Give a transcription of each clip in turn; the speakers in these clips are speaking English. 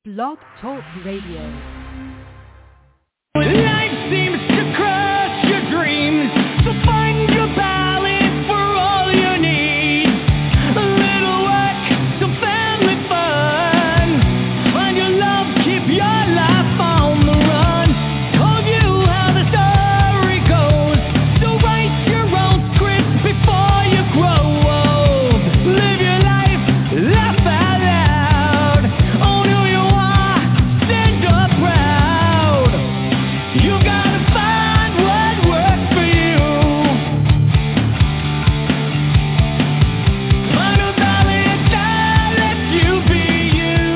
Blog Talk Radio. Life seems to crush your dreams, so find your balance for all you need. A little work, some family fun. Find your love, keep your life on the run. Told you how the story goes, so write your own script before you grow old. Live your life, laugh out loud. Own who you are, stand up proud. You gotta find what works for you. Find a balance that lets you be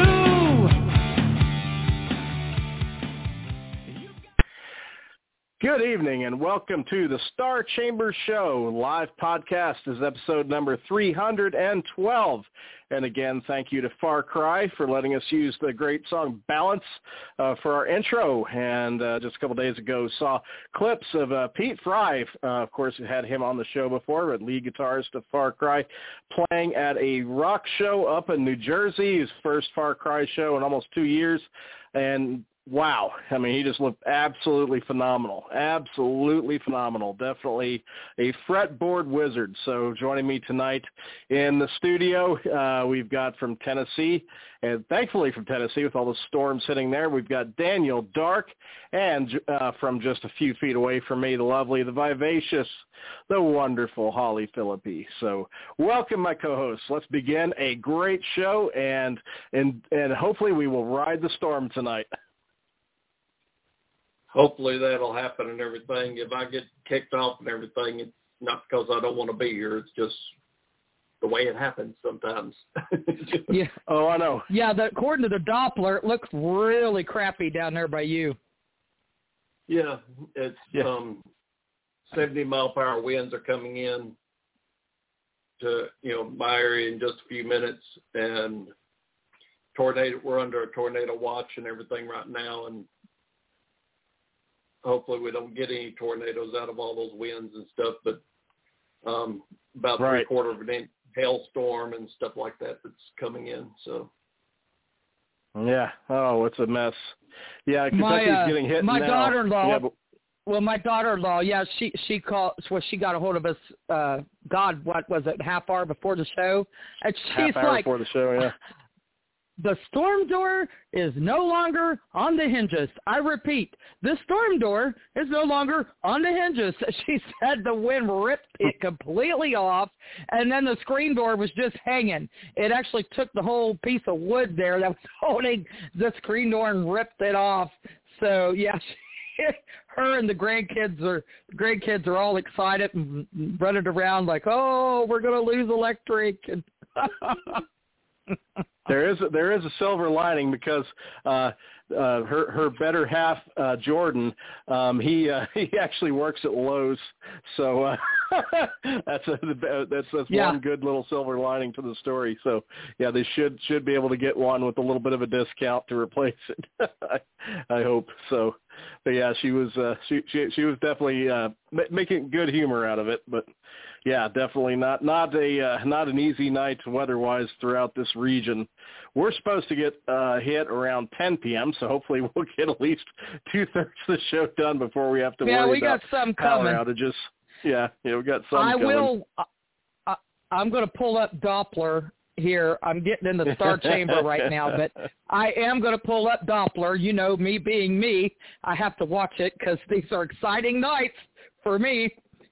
you. Good evening and welcome to the Star Chamber Show. Live podcast is episode number 312. And again, thank you to Far Cry for letting us use the great song Balance for our intro. And just a couple days ago saw clips of Pete Fry. Of course, we had him on the show before, but lead guitarist of Far Cry, playing at a rock show up in New Jersey, his first Far Cry show in almost 2 years. And wow. I mean, he just looked absolutely phenomenal. Absolutely phenomenal. Definitely a fretboard wizard. So joining me tonight in the studio, we've got from Tennessee, and thankfully from Tennessee with all the storms hitting there, we've got Daniel Dark, and from just a few feet away from me, the lovely, the vivacious, the wonderful Holly Philippi. So welcome, my co-hosts. Let's begin a great show, and hopefully we will ride the storm tonight. Hopefully that'll happen and everything. If I get kicked off and everything, it's not because I don't want to be here. It's just the way it happens sometimes. Yeah. Oh, I know. Yeah, according to the Doppler, it looks really crappy down there by you. Yeah, it's 70-mile-per-hour winds are coming in to, my area in just a few minutes. And we're under a tornado watch and everything right now, and hopefully we don't get any tornadoes out of all those winds and stuff, but about right. 3/4 of an inch hailstorm and stuff like that that's comcoming in. So yeah. Oh, it's a mess. Yeah, Kentucky's getting hit my now. daughter-in-law. Yeah, but... Well, my daughter-in-law, she called. Well, she got a hold of us. What was it? Half hour before the show, and she's half hour like, before the show, yeah. The storm door is no longer on the hinges. I repeat, the storm door is no longer on the hinges. She said the wind ripped it completely off, and then the screen door was just hanging. It actually took the whole piece of wood there that was holding the screen door and ripped it off. So, yeah, her and the grandkids are all excited and running around like, oh, we're going to lose electric. And There is a silver lining because her better half, Jordan, he actually works at Lowe's, so that's one good little silver lining to the story. So yeah, they should be able to get one with a little bit of a discount to replace it. I hope so. But yeah, she was definitely making good humor out of it, but. Yeah, definitely not an easy night weather-wise throughout this region. We're supposed to get hit around 10 p.m., so hopefully we'll get at least 2/3 of the show done before we have to worry about some power coming. outages. Yeah, we got some coming. I'm going to pull up Doppler here. I'm getting in the Star Chamber right now, but I am going to pull up Doppler. Me being me, I have to watch it because these are exciting nights for me,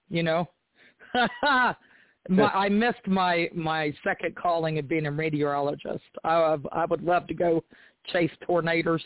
I missed my second calling of being a meteorologist. I would love to go chase tornadoes.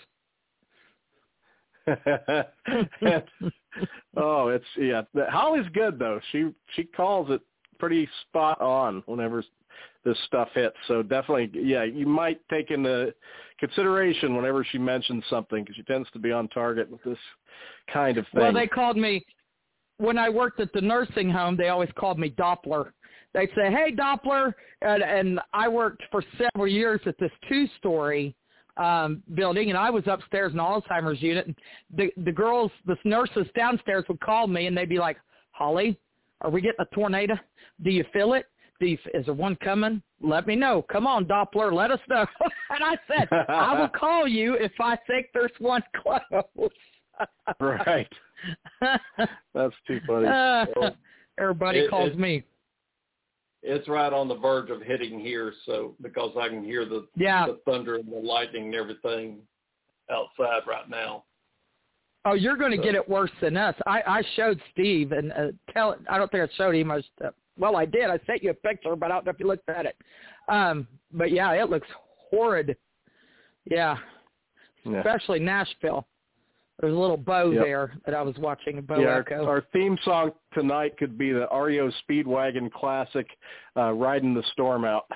Holly's good though. She calls it pretty spot on whenever this stuff hits. So definitely, yeah, you might take into consideration whenever she mentions something because she tends to be on target with this kind of thing. Well, they called me. When I worked at the nursing home, they always called me Doppler. They'd say, hey, Doppler, and I worked for several years at this 2-story building, and I was upstairs in the Alzheimer's unit. And the nurses downstairs would call me, and they'd be like, Holly, are we getting a tornado? Do you feel it? Steve, is there one coming? Let me know. Come on, Doppler, let us know. And I said, I will call you if I think there's one close. Right. That's too funny. Everybody calls me. It's right on the verge of hitting here, so because I can hear the thunder and the lightning and everything outside right now. Oh, you're going to get it worse than us. I showed Steve, and I don't think I showed him. Well, I did. I sent you a picture, but I don't know if you looked at it. But, yeah, it looks horrid. Yeah, especially Nashville. There's a little bow there that I was watching, a bow echo. Our theme song tonight could be the REO Speedwagon classic, Riding the Storm Out.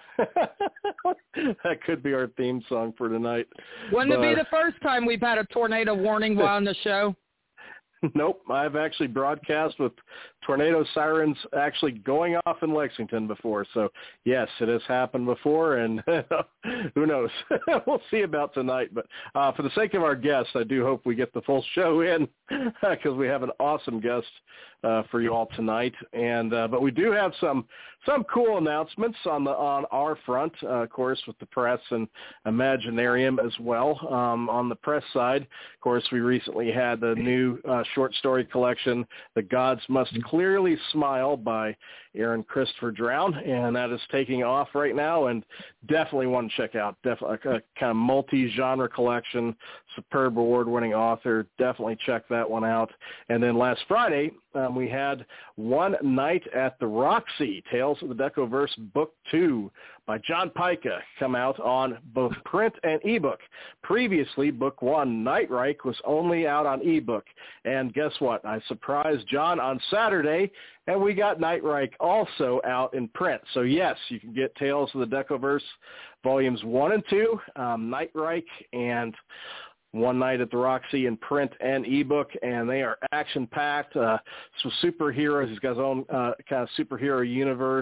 That could be our theme song for tonight. Wouldn't it be the first time we've had a tornado warning while on the show? Nope. I've actually broadcast with tornado sirens actually going off in Lexington before. So, yes, it has happened before, and who knows? We'll see about tonight. But for the sake of our guests, I do hope we get the full show in because we have an awesome guest for you all tonight. And but we do have some cool announcements on our front, of course, with the press and Imaginarium as well. On the press side, of course, we recently had the new short story collection, The Gods Must Clearly Smile by Aaron Christopher Drown, and that is taking off right now, and definitely one to check out. Definitely a kind of multi-genre collection, superb award-winning author. Definitely check that one out. And then last Friday, we had One Night at the Roxy, Tales of the Decoverse Book 2 by John Pica, come out on both print and ebook. Previously, Book 1, Nightreich, was only out on ebook. And guess what? I surprised John on Saturday, and we got Nightreich also out in print. So, yes, you can get Tales of the Decoverse Volumes 1 and 2, Nightreich, and One Night at the Roxy in print and ebook, and they are action-packed. So superheroes, he's got his own kind of superhero universe,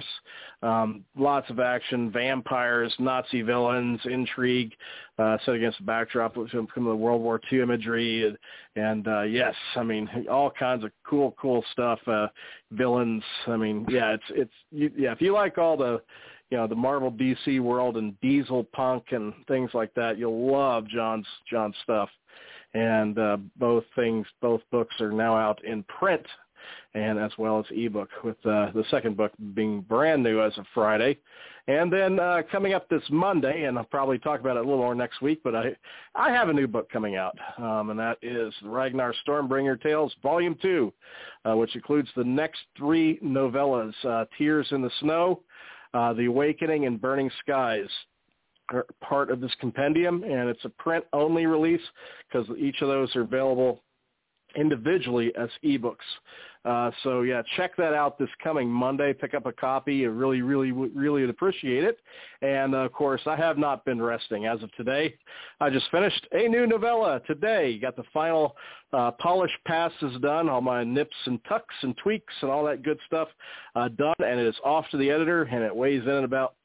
lots of action, vampires, Nazi villains, intrigue, set against the backdrop of some of the World War II imagery, and yes, I mean, all kinds of cool stuff, villains. I mean, yeah, if you like all the the Marvel DC world and diesel punk and things like that, you'll love John's stuff. And both books are now out in print and as well as ebook, with the second book being brand new as of Friday. And then coming up this Monday, and I'll probably talk about it a little more next week, but I have a new book coming out, and that is Ragnar Stormbringer Tales Volume 2, which includes the next 3 novellas, Tears in the Snow, The Awakening, and Burning Skies are part of this compendium, and it's a print-only release because each of those are available individually as ebooks. So, yeah, check that out this coming Monday. Pick up a copy. I really would appreciate it. And, of course, I have not been resting. As of today, I just finished a new novella today. Got the final polish passes done, all my nips and tucks and tweaks and all that good stuff done, and it is off to the editor, and it weighs in at about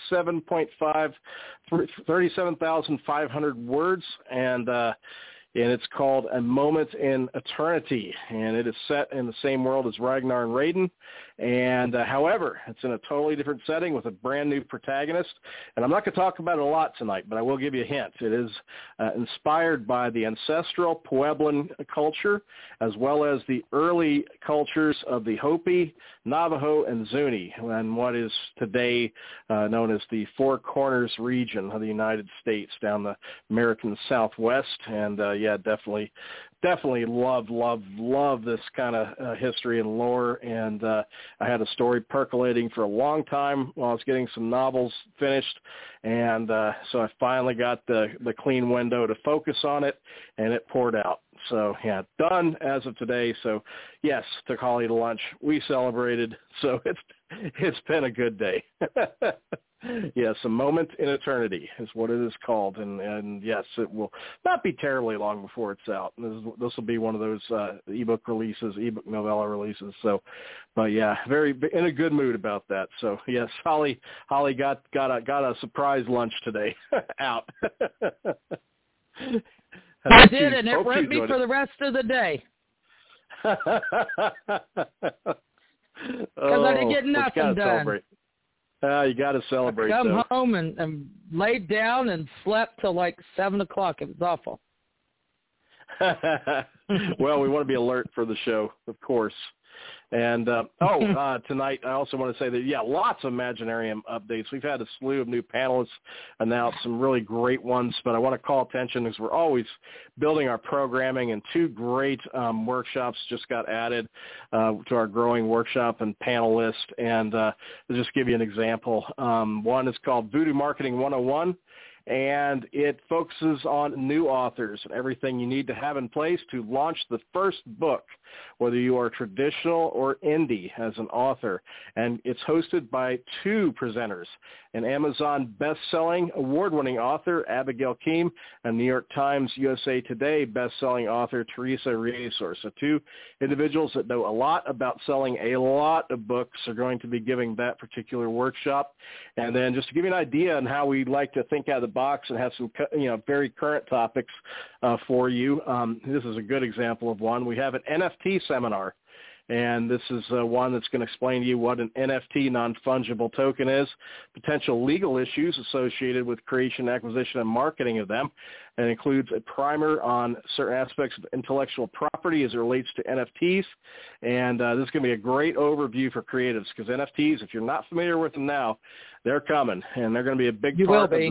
37,500 words, and it's called A Moment in Eternity, and it is set in the same world as Ragnar and Raiden, and however, it's in a totally different setting with a brand new protagonist, and I'm not going to talk about it a lot tonight, but I will give you a hint. It is inspired by the ancestral Pueblan culture, as well as the early cultures of the Hopi, Navajo, and Zuni, and what is today known as the Four Corners region of the United States down the American Southwest, and yeah, definitely love this kind of history and lore, and I had a story percolating for a long time while I was getting some novels finished, and so I finally got the clean window to focus on it, and it poured out. So, yeah, done as of today. So, yes, took Holly to lunch. We celebrated, so it's been a good day. Yes, A Moment in Eternity is what it is called, and yes, it will not be terribly long before it's out. This will be one of those ebook novella releases. So, but yeah, very in a good mood about that. So yes, Holly got a surprise lunch today out. I did, and it ripped me for the rest of the day. Because I didn't get nothing done. Celebrate. You got to celebrate. Come though. home and laid down and slept till like 7 o'clock. It was awful. Well, we want to be alert for the show, of course. And, tonight I also want to say that, lots of Imaginarium updates. We've had a slew of new panelists announce, some really great ones, but I want to call attention because we're always building our programming, and 2 great workshops just got added to our growing workshop and panel list. And I'll just give you an example. One is called Voodoo Marketing 101. And it focuses on new authors and everything you need to have in place to launch the first book, whether you are traditional or indie as an author. And it's hosted by 2 presenters, an Amazon best-selling, award-winning author, Abigail Keem, and New York Times USA Today best-selling author, Teresa Riesor. So 2 individuals that know a lot about selling a lot of books are going to be giving that particular workshop. And then just to give you an idea on how we like to think out of the box and have some, very current topics for you. This is a good example of one. We have an NFT seminar, and this is one that's going to explain to you what an NFT, non-fungible token is, potential legal issues associated with creation, acquisition, and marketing of them. It includes a primer on certain aspects of intellectual property as it relates to NFTs. And this is going to be a great overview for creatives because NFTs, if you're not familiar with them now, they're coming, and they're going to be a big part of the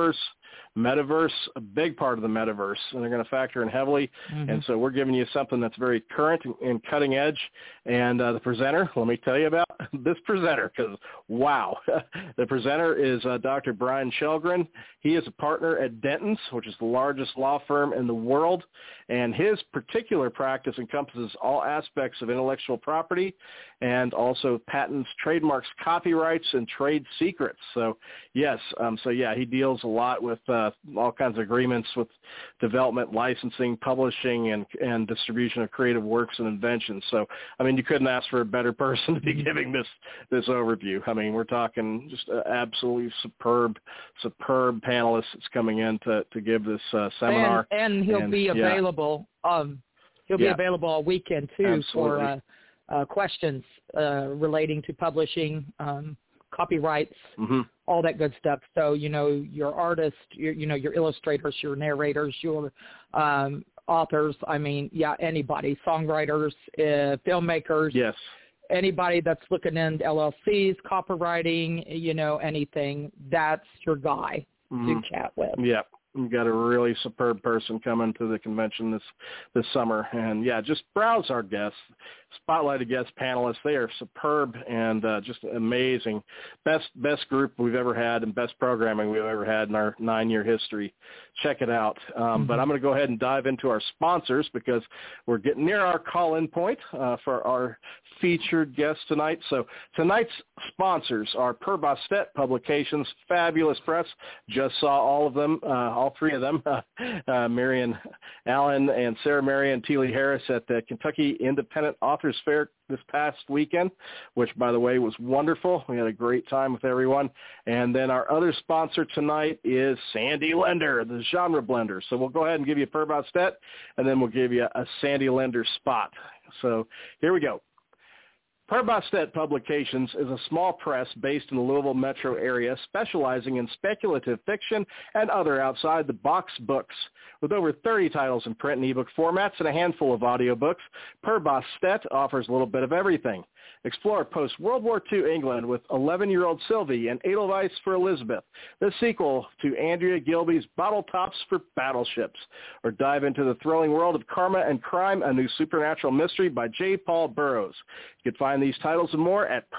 metaverse, a big part of the metaverse, and they're going to factor in heavily. Mm-hmm. And so we're giving you something that's very current and cutting edge. And the presenter, let me tell you about this presenter because, wow. The presenter is Dr. Brian Shelgren. He is a partner at Dentons, which is the largest law firm in the world, and his particular practice encompasses all aspects of intellectual property and also patents, trademarks, copyrights, and trade secrets. So, yes, he deals a lot with all kinds of agreements with development, licensing, publishing, and distribution of creative works and inventions. So, you couldn't ask for a better person to be giving this overview. We're talking just absolutely superb panelists that's coming in to give this seminar. And he'll be available. He'll be available all weekend too. Absolutely. For questions relating to publishing, copyrights, all that good stuff. So, your artists, your illustrators, your narrators, your authors, anybody, songwriters, filmmakers. Yes. Anybody that's looking into LLCs, copywriting, anything, that's your guy to chat with. Yeah. We've got a really superb person coming to the convention this summer. And, just browse our guests, spotlighted guest panelists. They are superb and just amazing. Best group we've ever had and best programming we've ever had in our 9-year history. Check it out. But I'm going to go ahead and dive into our sponsors because we're getting near our call-in point for our featured guest tonight. So tonight's sponsors are Per Bostet Publications, fabulous press. Just saw all of them, all 3 of them, Marion Allen and Sarah Marion Teely Harris at the Kentucky Independent Authors Fair this past weekend, which, by the way, was wonderful. We had a great time with everyone. And then our other sponsor tonight is Sandy Lender, the genre blender. So we'll go ahead and give you Per Bostet, and then we'll give you a Sandy Lender spot. So here we go. Per Bostet Publications is a small press based in the Louisville metro area specializing in speculative fiction and other outside-the-box books. With over 30 titles in print and ebook formats and a handful of audiobooks, Per Bostet offers a little bit of everything. Explore post-World War II England with 11-year-old Sylvie and Edelweiss for Elizabeth, the sequel to Andrea Gilby's Bottle Tops for Battleships. Or dive into the thrilling world of Karma and Crime, a new supernatural mystery by J. Paul Burroughs. You can find these titles and more at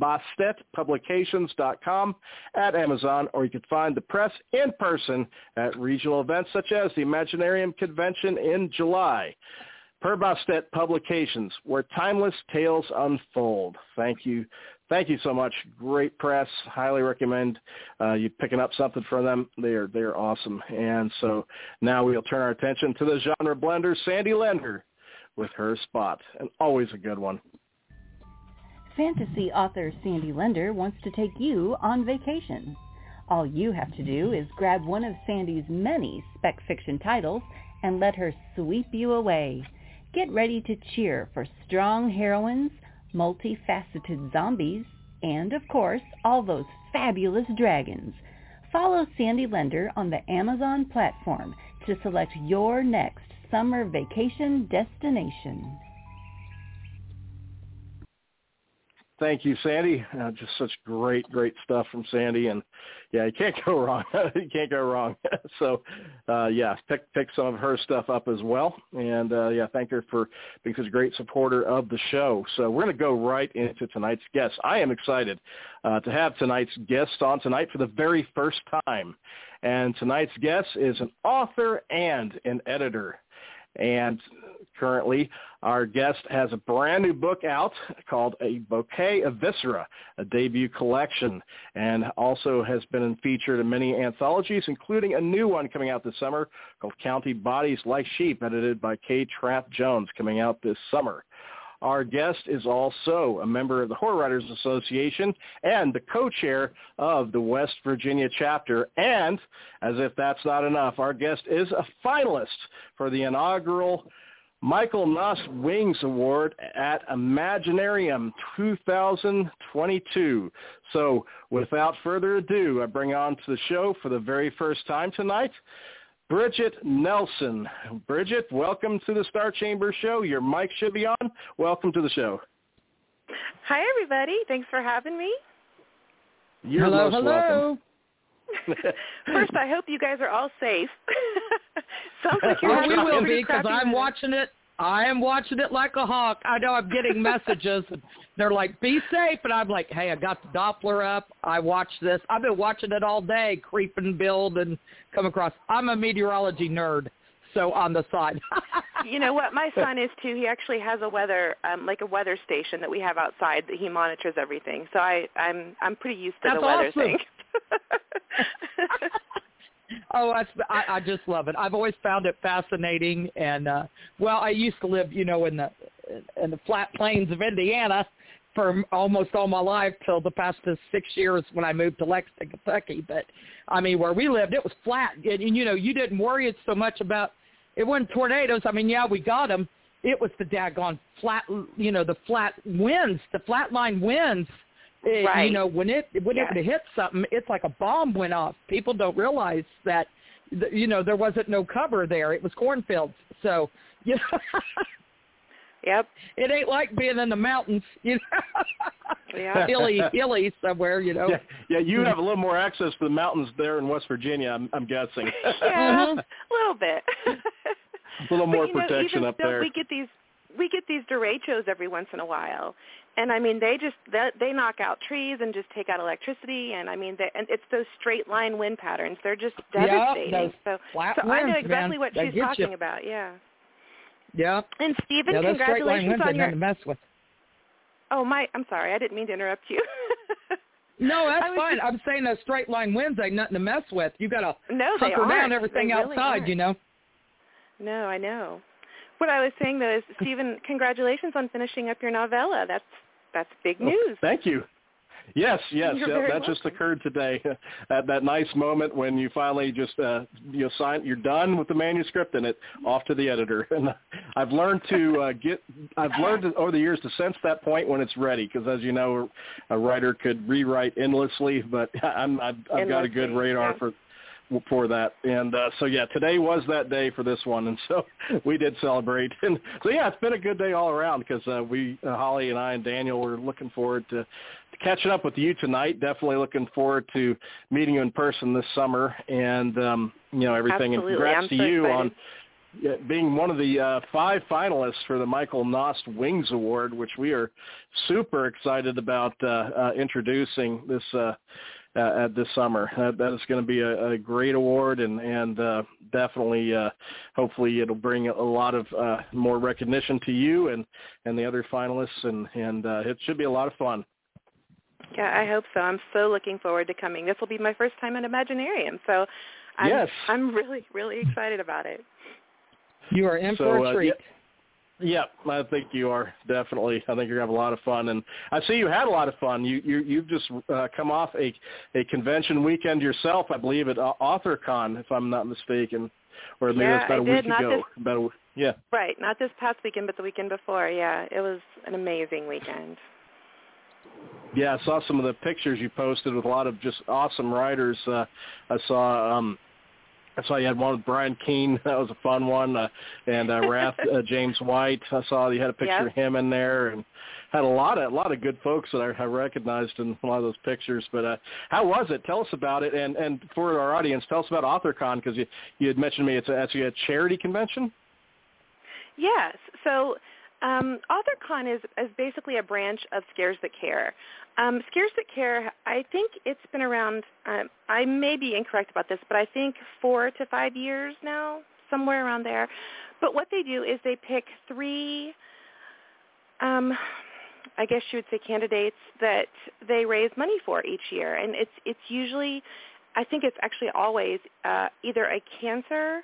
perbostetpublications.com, at Amazon, or you can find the press in person at regional events such as the Imaginarium Convention in July. Per Bostet Publications, where timeless tales unfold. Thank you. Thank you so much. Great press. Highly recommend you picking up something from them. They're awesome. And so now we'll turn our attention to the genre blender, Sandy Lender, with her spot, and always a good one. Fantasy author Sandy Lender wants to take you on vacation. All you have to do is grab one of Sandy's many spec fiction titles and let her sweep you away. Get ready to cheer for strong heroines, multifaceted zombies, and, of course, all those fabulous dragons. Follow Sandy Lender on the Amazon platform to select your next summer vacation destination. Thank you, Sandy. Just such great stuff from Sandy, and yeah, you can't go wrong. You can't go wrong. So, yeah, pick some of her stuff up as well, and yeah, thank her for being such a great supporter of the show. So we're going to go right into tonight's guest. I am excited to have tonight's guest on tonight for the very first time, and tonight's guest is an author and an editor. And currently, our guest has a brand new book out called A Bouquet of Viscera, a debut collection, and also has been featured in many anthologies, including a new one coming out this summer called County Bodies Like Sheep, edited by Kay Trapp Jones, coming out this summer. Our guest is also a member of the Horror Writers Association and the co-chair of the West Virginia chapter. And, as if that's not enough, our guest is a finalist for the inaugural Michael Nost Wings Award at Imaginarium 2022. So, without further ado, I bring on to the show for the very first time tonight, Bridget Nelson. Bridget, welcome to the Star Chamber Show. Your mic should be on. Welcome to the show. Hi, everybody. Thanks for having me. You're most welcome. First, I hope you guys are all safe. Sounds like you're having we will a be, because I'm watching it. I am watching it like a hawk. I know I'm getting messages. They're like, be safe. And I'm like, hey, I got the Doppler up. I watched this. I've been watching it all day, creep and build and come across. I'm a meteorology nerd, so on the side. You know what? My son is, too. He actually has a weather, like a weather station that we have outside that he monitors everything. So I'm pretty used to the weather thing. Oh, I just love it. I've always found it fascinating, and well, I used to live, in the flat plains of Indiana for almost all my life till the past 6 years when I moved to Lexington, Kentucky. But I mean, where we lived, it was flat, and you didn't worry so much about it. Wasn't tornadoes. I mean, yeah, we got them. It was the daggone flat, the flat winds, the flatline winds. Right. When it hit something, it's like a bomb went off. People don't realize that, there wasn't no cover there. It was cornfields. So, Yep. It ain't like being in the mountains, Yeah. hilly somewhere, Yeah, you have a little more access to the mountains there in West Virginia, I'm guessing. Yeah, a little bit. A little more protection up there. We get these derechos every once in a while. And I mean, they knock out trees and just take out electricity. And I mean, and it's those straight line wind patterns. They're just devastating. Those so flat I know winds, exactly man. what They she's get talking you. about. Yeah. Yeah. And Stephen, those straight line congratulations winds on your. to mess with. Oh I'm sorry, I didn't mean to interrupt you. No, that's fine. I'm saying those straight line winds ain't nothing to mess with. You got to hunker down everything they really outside, aren't. No, I know. What I was saying though is, Stephen, congratulations on finishing up your novella. That's big news. Thank you. Yes. That just occurred today. That nice moment when you finally just sign. You're done with the manuscript and it off to the editor. And I've learned over the years to sense that point when it's ready, because as you know, a writer could rewrite endlessly, but I've got a good radar for that. And so yeah, today was that day for this one, and so we did celebrate. And so yeah, it's been a good day all around, because we Holly and I and Daniel were looking forward to catching up with you tonight. Definitely looking forward to meeting you in person this summer, and everything. Absolutely. And congrats to you excited. on being one of the 5 finalists for the Michael Nost Wings Award, which we are super excited about introducing this summer. That is going to be a great award, and definitely, hopefully, it'll bring a lot of more recognition to you and the other finalists, and it should be a lot of fun. Yeah, I hope so. I'm so looking forward to coming. This will be my first time at Imaginarium, so I'm really, really excited about it. You are in for a treat. Yeah, I think you are, definitely. I think you're going to have a lot of fun. And I see you had a lot of fun. You've just come off a convention weekend yourself, I believe, at AuthorCon, if I'm not mistaken. Or maybe that's about a week ago. Right, not this past weekend, but the weekend before. Yeah, it was an amazing weekend. Yeah, I saw some of the pictures you posted with a lot of just awesome writers. I saw you had one with Brian Keene. That was a fun one. And Wrath James White. I saw you had a picture of him in there, and had a lot of good folks that I recognized in a lot of those pictures. But how was it? Tell us about it. And for our audience, tell us about AuthorCon, because you had mentioned to me it's actually a charity convention. Yes. So AuthorCon is basically a branch of Scares That Care. Scares That Care, I think it's been around, I may be incorrect about this, but I think 4 to 5 years now, somewhere around there. But what they do is they pick 3, I guess you would say, candidates that they raise money for each year. And it's usually, I think it's actually always either a cancer,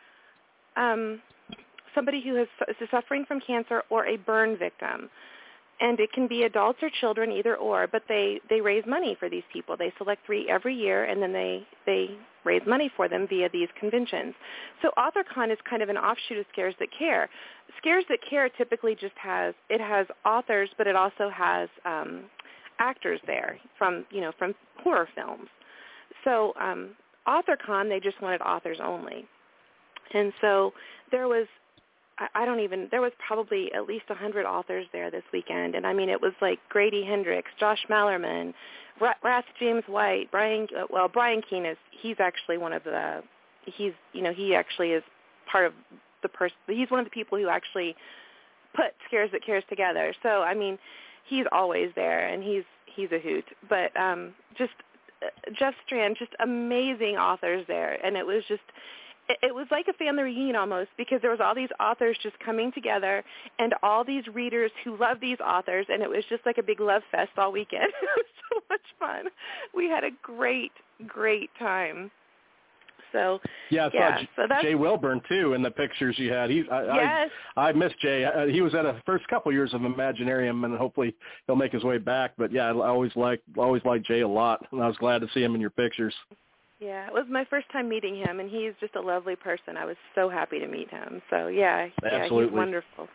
somebody who is suffering from cancer, or a burn victim. And it can be adults or children, either or, but they raise money for these people. They select 3 every year, and then they raise money for them via these conventions. So AuthorCon is kind of an offshoot of Scares That Care. Scares That Care typically just has authors, but it also has actors there from horror films. So AuthorCon, they just wanted authors only. And so there was probably at least 100 authors there this weekend. And I mean, it was like Grady Hendrix, Josh Mallerman, Wrath James White, Brian Keene he's actually one of the, he actually is part of the person, he's one of the people who actually put Scares That Cares together. So, I mean, he's always there, and he's a hoot. But just Jeff Strand, just amazing authors there. And it was like a family reunion almost, because there was all these authors just coming together and all these readers who love these authors, and it was just like a big love fest all weekend. It was so much fun. We had a great, great time. So I saw Jay Wilburn too in the pictures you had. Yes. I missed Jay. He was at the first couple years of Imaginarium, and hopefully he'll make his way back. But yeah, I always liked Jay a lot, and I was glad to see him in your pictures. Yeah, it was my first time meeting him, and he's just a lovely person. I was so happy to meet him. So Absolutely. He's wonderful.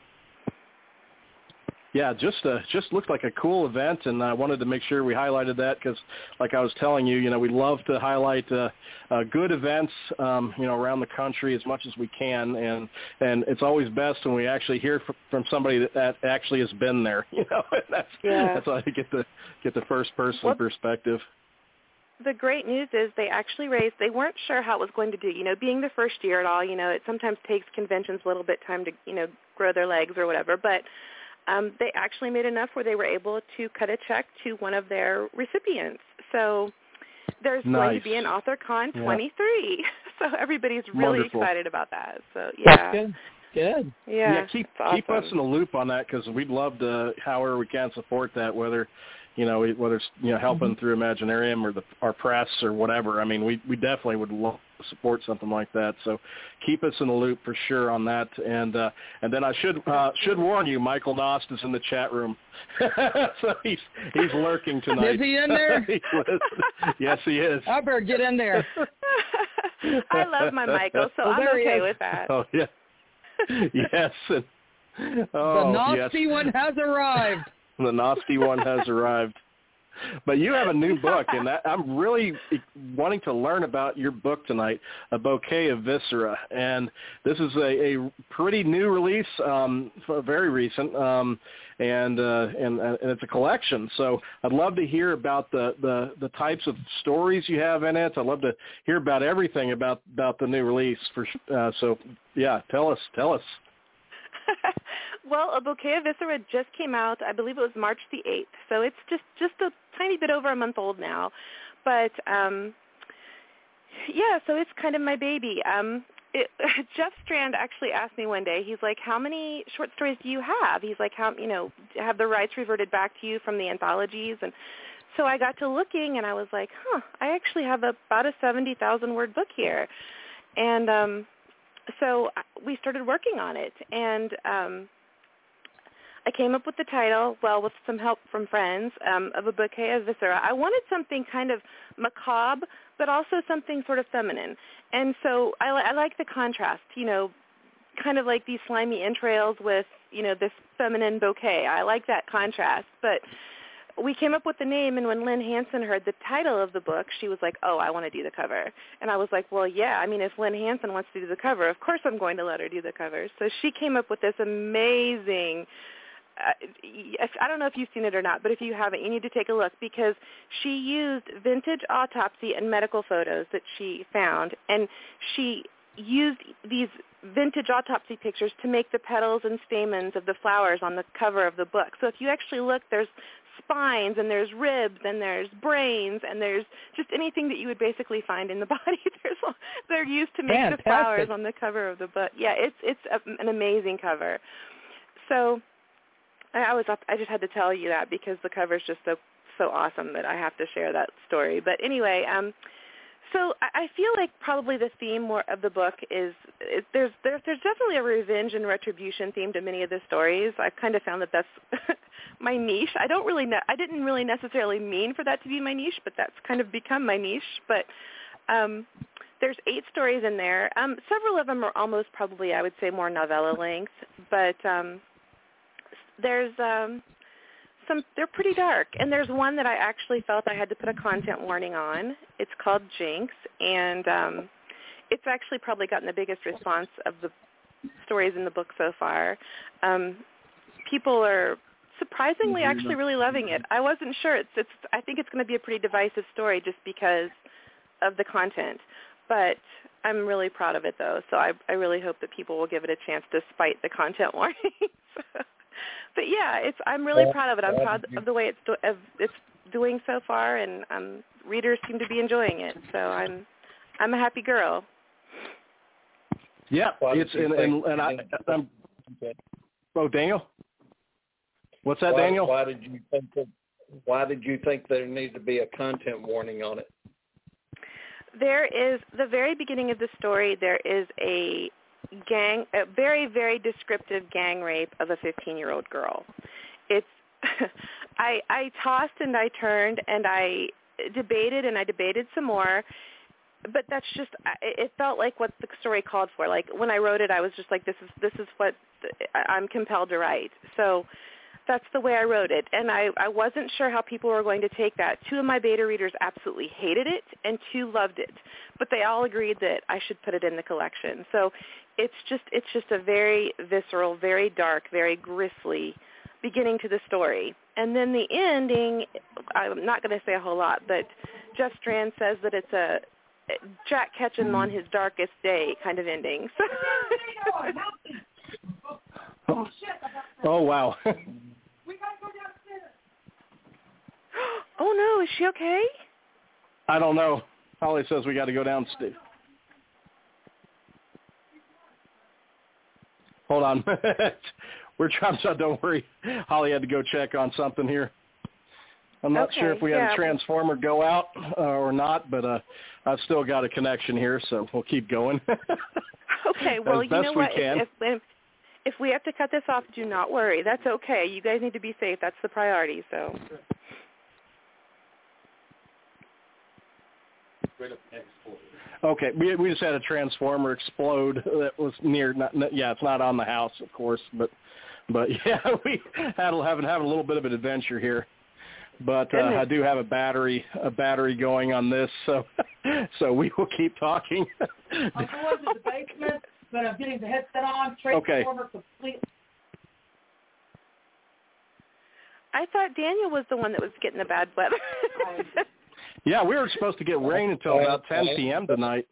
Yeah, just looked like a cool event, and I wanted to make sure we highlighted that because, like I was telling you, we love to highlight good events, around the country as much as we can, and it's always best when we actually hear from somebody that actually has been there. That's how you get the first person perspective. The great news is they actually they weren't sure how it was going to do. Being the first year at all, it sometimes takes conventions a little bit time to, grow their legs or whatever. But they actually made enough where they were able to cut a check to one of their recipients. So there's going to be an AuthorCon 23. So everybody's really excited about that. So, yeah. Good. Yeah, keep us in the loop on that, because we'd love to, however we can, support that, whether it's helping through Imaginarium or our press or whatever. I mean, we definitely would love to support something like that. So keep us in the loop for sure on that. And then I should warn you, Michael Nost is in the chat room, so he's lurking tonight. Is he in there? Yes, he is. I better get in there. I love my Michael, so I'm okay with that. Oh yeah. Yes. The nasty one has arrived. The nasty one has arrived. But you have a new book, and I'm really wanting to learn about your book tonight, A Bouquet of Viscera. And this is a pretty new release, very recent, and it's a collection. So I'd love to hear about the types of stories you have in it. I'd love to hear about everything about the new release. So yeah, tell us. Well, A Bouquet of Viscera just came out. I believe it was March the 8th. So it's just a tiny bit over a month old now. But, so it's kind of my baby. Jeff Strand actually asked me one day, he's like, how many short stories do you have? He's like, have the rights reverted back to you from the anthologies? And so I got to looking, and I was like, I actually have about a 70,000-word book here. And so we started working on it, and I came up with the title, with some help from friends, of A Bouquet of Viscera. I wanted something kind of macabre, but also something sort of feminine. And so I like the contrast, kind of like these slimy entrails with, this feminine bouquet. I like that contrast. But we came up with the name, and when Lynn Hansen heard the title of the book, she was like, oh, I want to do the cover. And I was like, well, yeah, I mean, if Lynn Hansen wants to do the cover, of course I'm going to let her do the cover. So she came up with this amazing, I don't know if you've seen it or not, but if you haven't, you need to take a look, because she used vintage autopsy and medical photos that she found, and she used these vintage autopsy pictures to make the petals and stamens of the flowers on the cover of the book. So if you actually look, there's spines and there's ribs and there's brains and there's just anything that you would basically find in the body. They're used to make the flowers on the cover of the book. Yeah, it's an amazing cover. So I just had to tell you that because the cover is just so awesome that I have to share that story. But anyway, so I feel like probably the theme more of the book is there's definitely a revenge and retribution theme to many of the stories. I've kind of found that that's my niche. I didn't really necessarily mean for that to be my niche, but that's kind of become my niche. But there's 8 stories in there. Several of them are almost probably, I would say, more novella length, but there's they're pretty dark, and there's one that I actually felt I had to put a content warning on. It's called Jinx, and it's actually probably gotten the biggest response of the stories in the book so far. People are surprisingly actually really loving it. I wasn't sure. I think it's going to be a pretty divisive story just because of the content, but I'm really proud of it though. So I really hope that people will give it a chance despite the content warnings. But yeah, I'm really proud of it. I'm proud of the way it's doing so far, and readers seem to be enjoying it. So I'm a happy girl. Yeah, I'm. Oh, Daniel, what's that, Daniel? Why did you think there needed to be a content warning on it? There is the very beginning of the story. There is a very, very descriptive gang rape of a 15-year-old girl. It's I tossed and I turned and I debated and I debated some more, but that's just, it felt like what the story called for. Like when I wrote it, I was just like, this is what I'm compelled to write. So that's the way I wrote it, and I wasn't sure how people were going to take that. 2 of my beta readers absolutely hated it, and 2 loved it, but they all agreed that I should put it in the collection. So it's just a very visceral, very dark, very grisly beginning to the story. And then the ending, I'm not going to say a whole lot, but Jeff Strand says that it's a Jack Ketchum on his darkest day kind of ending. Oh, wow. Oh, no. Is she okay? I don't know. Holly says we got to go downstairs. Hold on. We're trying to, don't worry. Holly had to go check on something here. I'm not sure if we had a transformer go out or not, but I've still got a connection here, so we'll keep going. Okay. Well, you know what? If we have to cut this off, do not worry. That's okay. You guys need to be safe. That's the priority, so. Okay, we just had a transformer explode that was near. It's not on the house, of course, but yeah, we having a little bit of an adventure here. But I do have a battery going on this, so we will keep talking. I'm going to the basement, but I'm getting the headset on. Transformer complete. I thought Daniel was the one that was getting the bad weather. Yeah, we were supposed to get rain until about 10 p.m. tonight.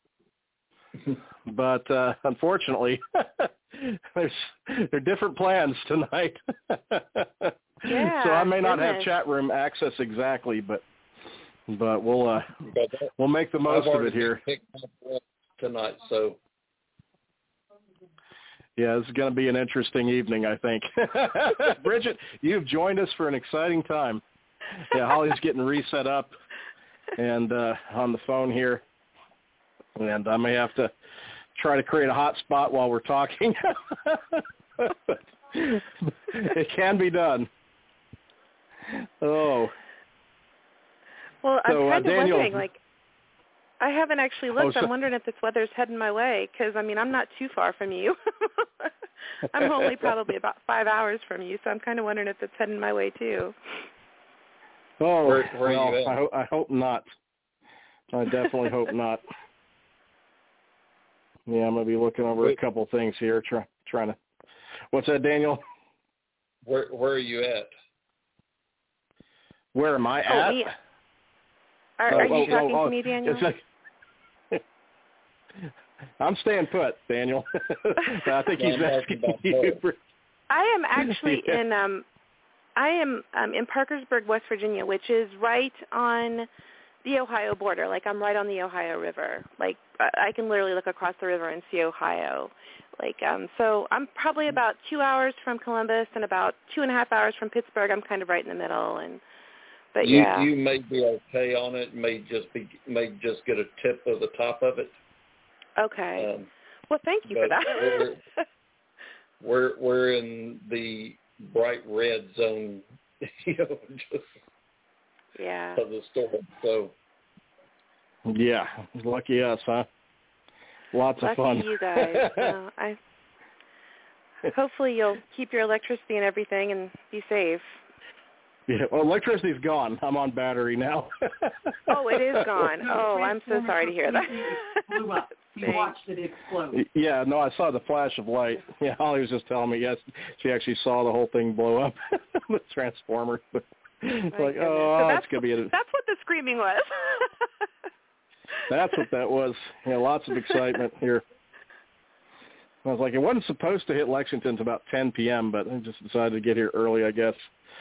But unfortunately, there are different plans tonight. Yeah, so I may not have chat room access exactly, but we'll make the most of it here tonight. So yeah, this is going to be an interesting evening, I think. Bridget, you've joined us for an exciting time. Yeah, Holly's getting reset up and on the phone here, and I may have to try to create a hotspot while we're talking. It can be done. Oh. Well, I'm kind of Daniel, wondering, like, I haven't actually looked. I'm wondering if this weather's heading my way, because, I mean, I'm not too far from you. I'm only probably about 5 hours from you, so I'm kind of wondering if it's heading my way, too. Oh, where well, are you at? I hope not. I definitely hope not. Yeah, I'm going to be looking over a couple things here, trying to. What's that, Daniel? Where are you at? Where am I at? Me. Are you talking to me, Daniel? I'm staying put, Daniel. I think he's asking you. I am actually I am in Parkersburg, West Virginia, which is right on the Ohio border. Like, I'm right on the Ohio River. Like, I can literally look across the river and see Ohio. Like, so I'm probably about 2 hours from Columbus and about 2.5 hours from Pittsburgh. I'm kind of right in the middle. But yeah, you may be okay on it. May just get a tip of the top of it. Okay. Well, thank you for that. we're in the bright red zone, just of the storm. So yeah, lucky us, huh? Lots of fun. Lucky you guys. Hopefully you'll keep your electricity and everything and be safe. Yeah, well, electricity's gone. I'm on battery now. Oh, it is gone. Oh, I'm so sorry to hear that. Blew up. You watched it explode. Yeah, no, I saw the flash of light. Yeah, Holly was just telling me, yes, she actually saw the whole thing blow up, the transformer. Like, goodness. oh, so it's going to be that's what the screaming was. That's what that was. Yeah, lots of excitement here. I was like, it wasn't supposed to hit Lexington until about 10 p.m., but I just decided to get here early, I guess.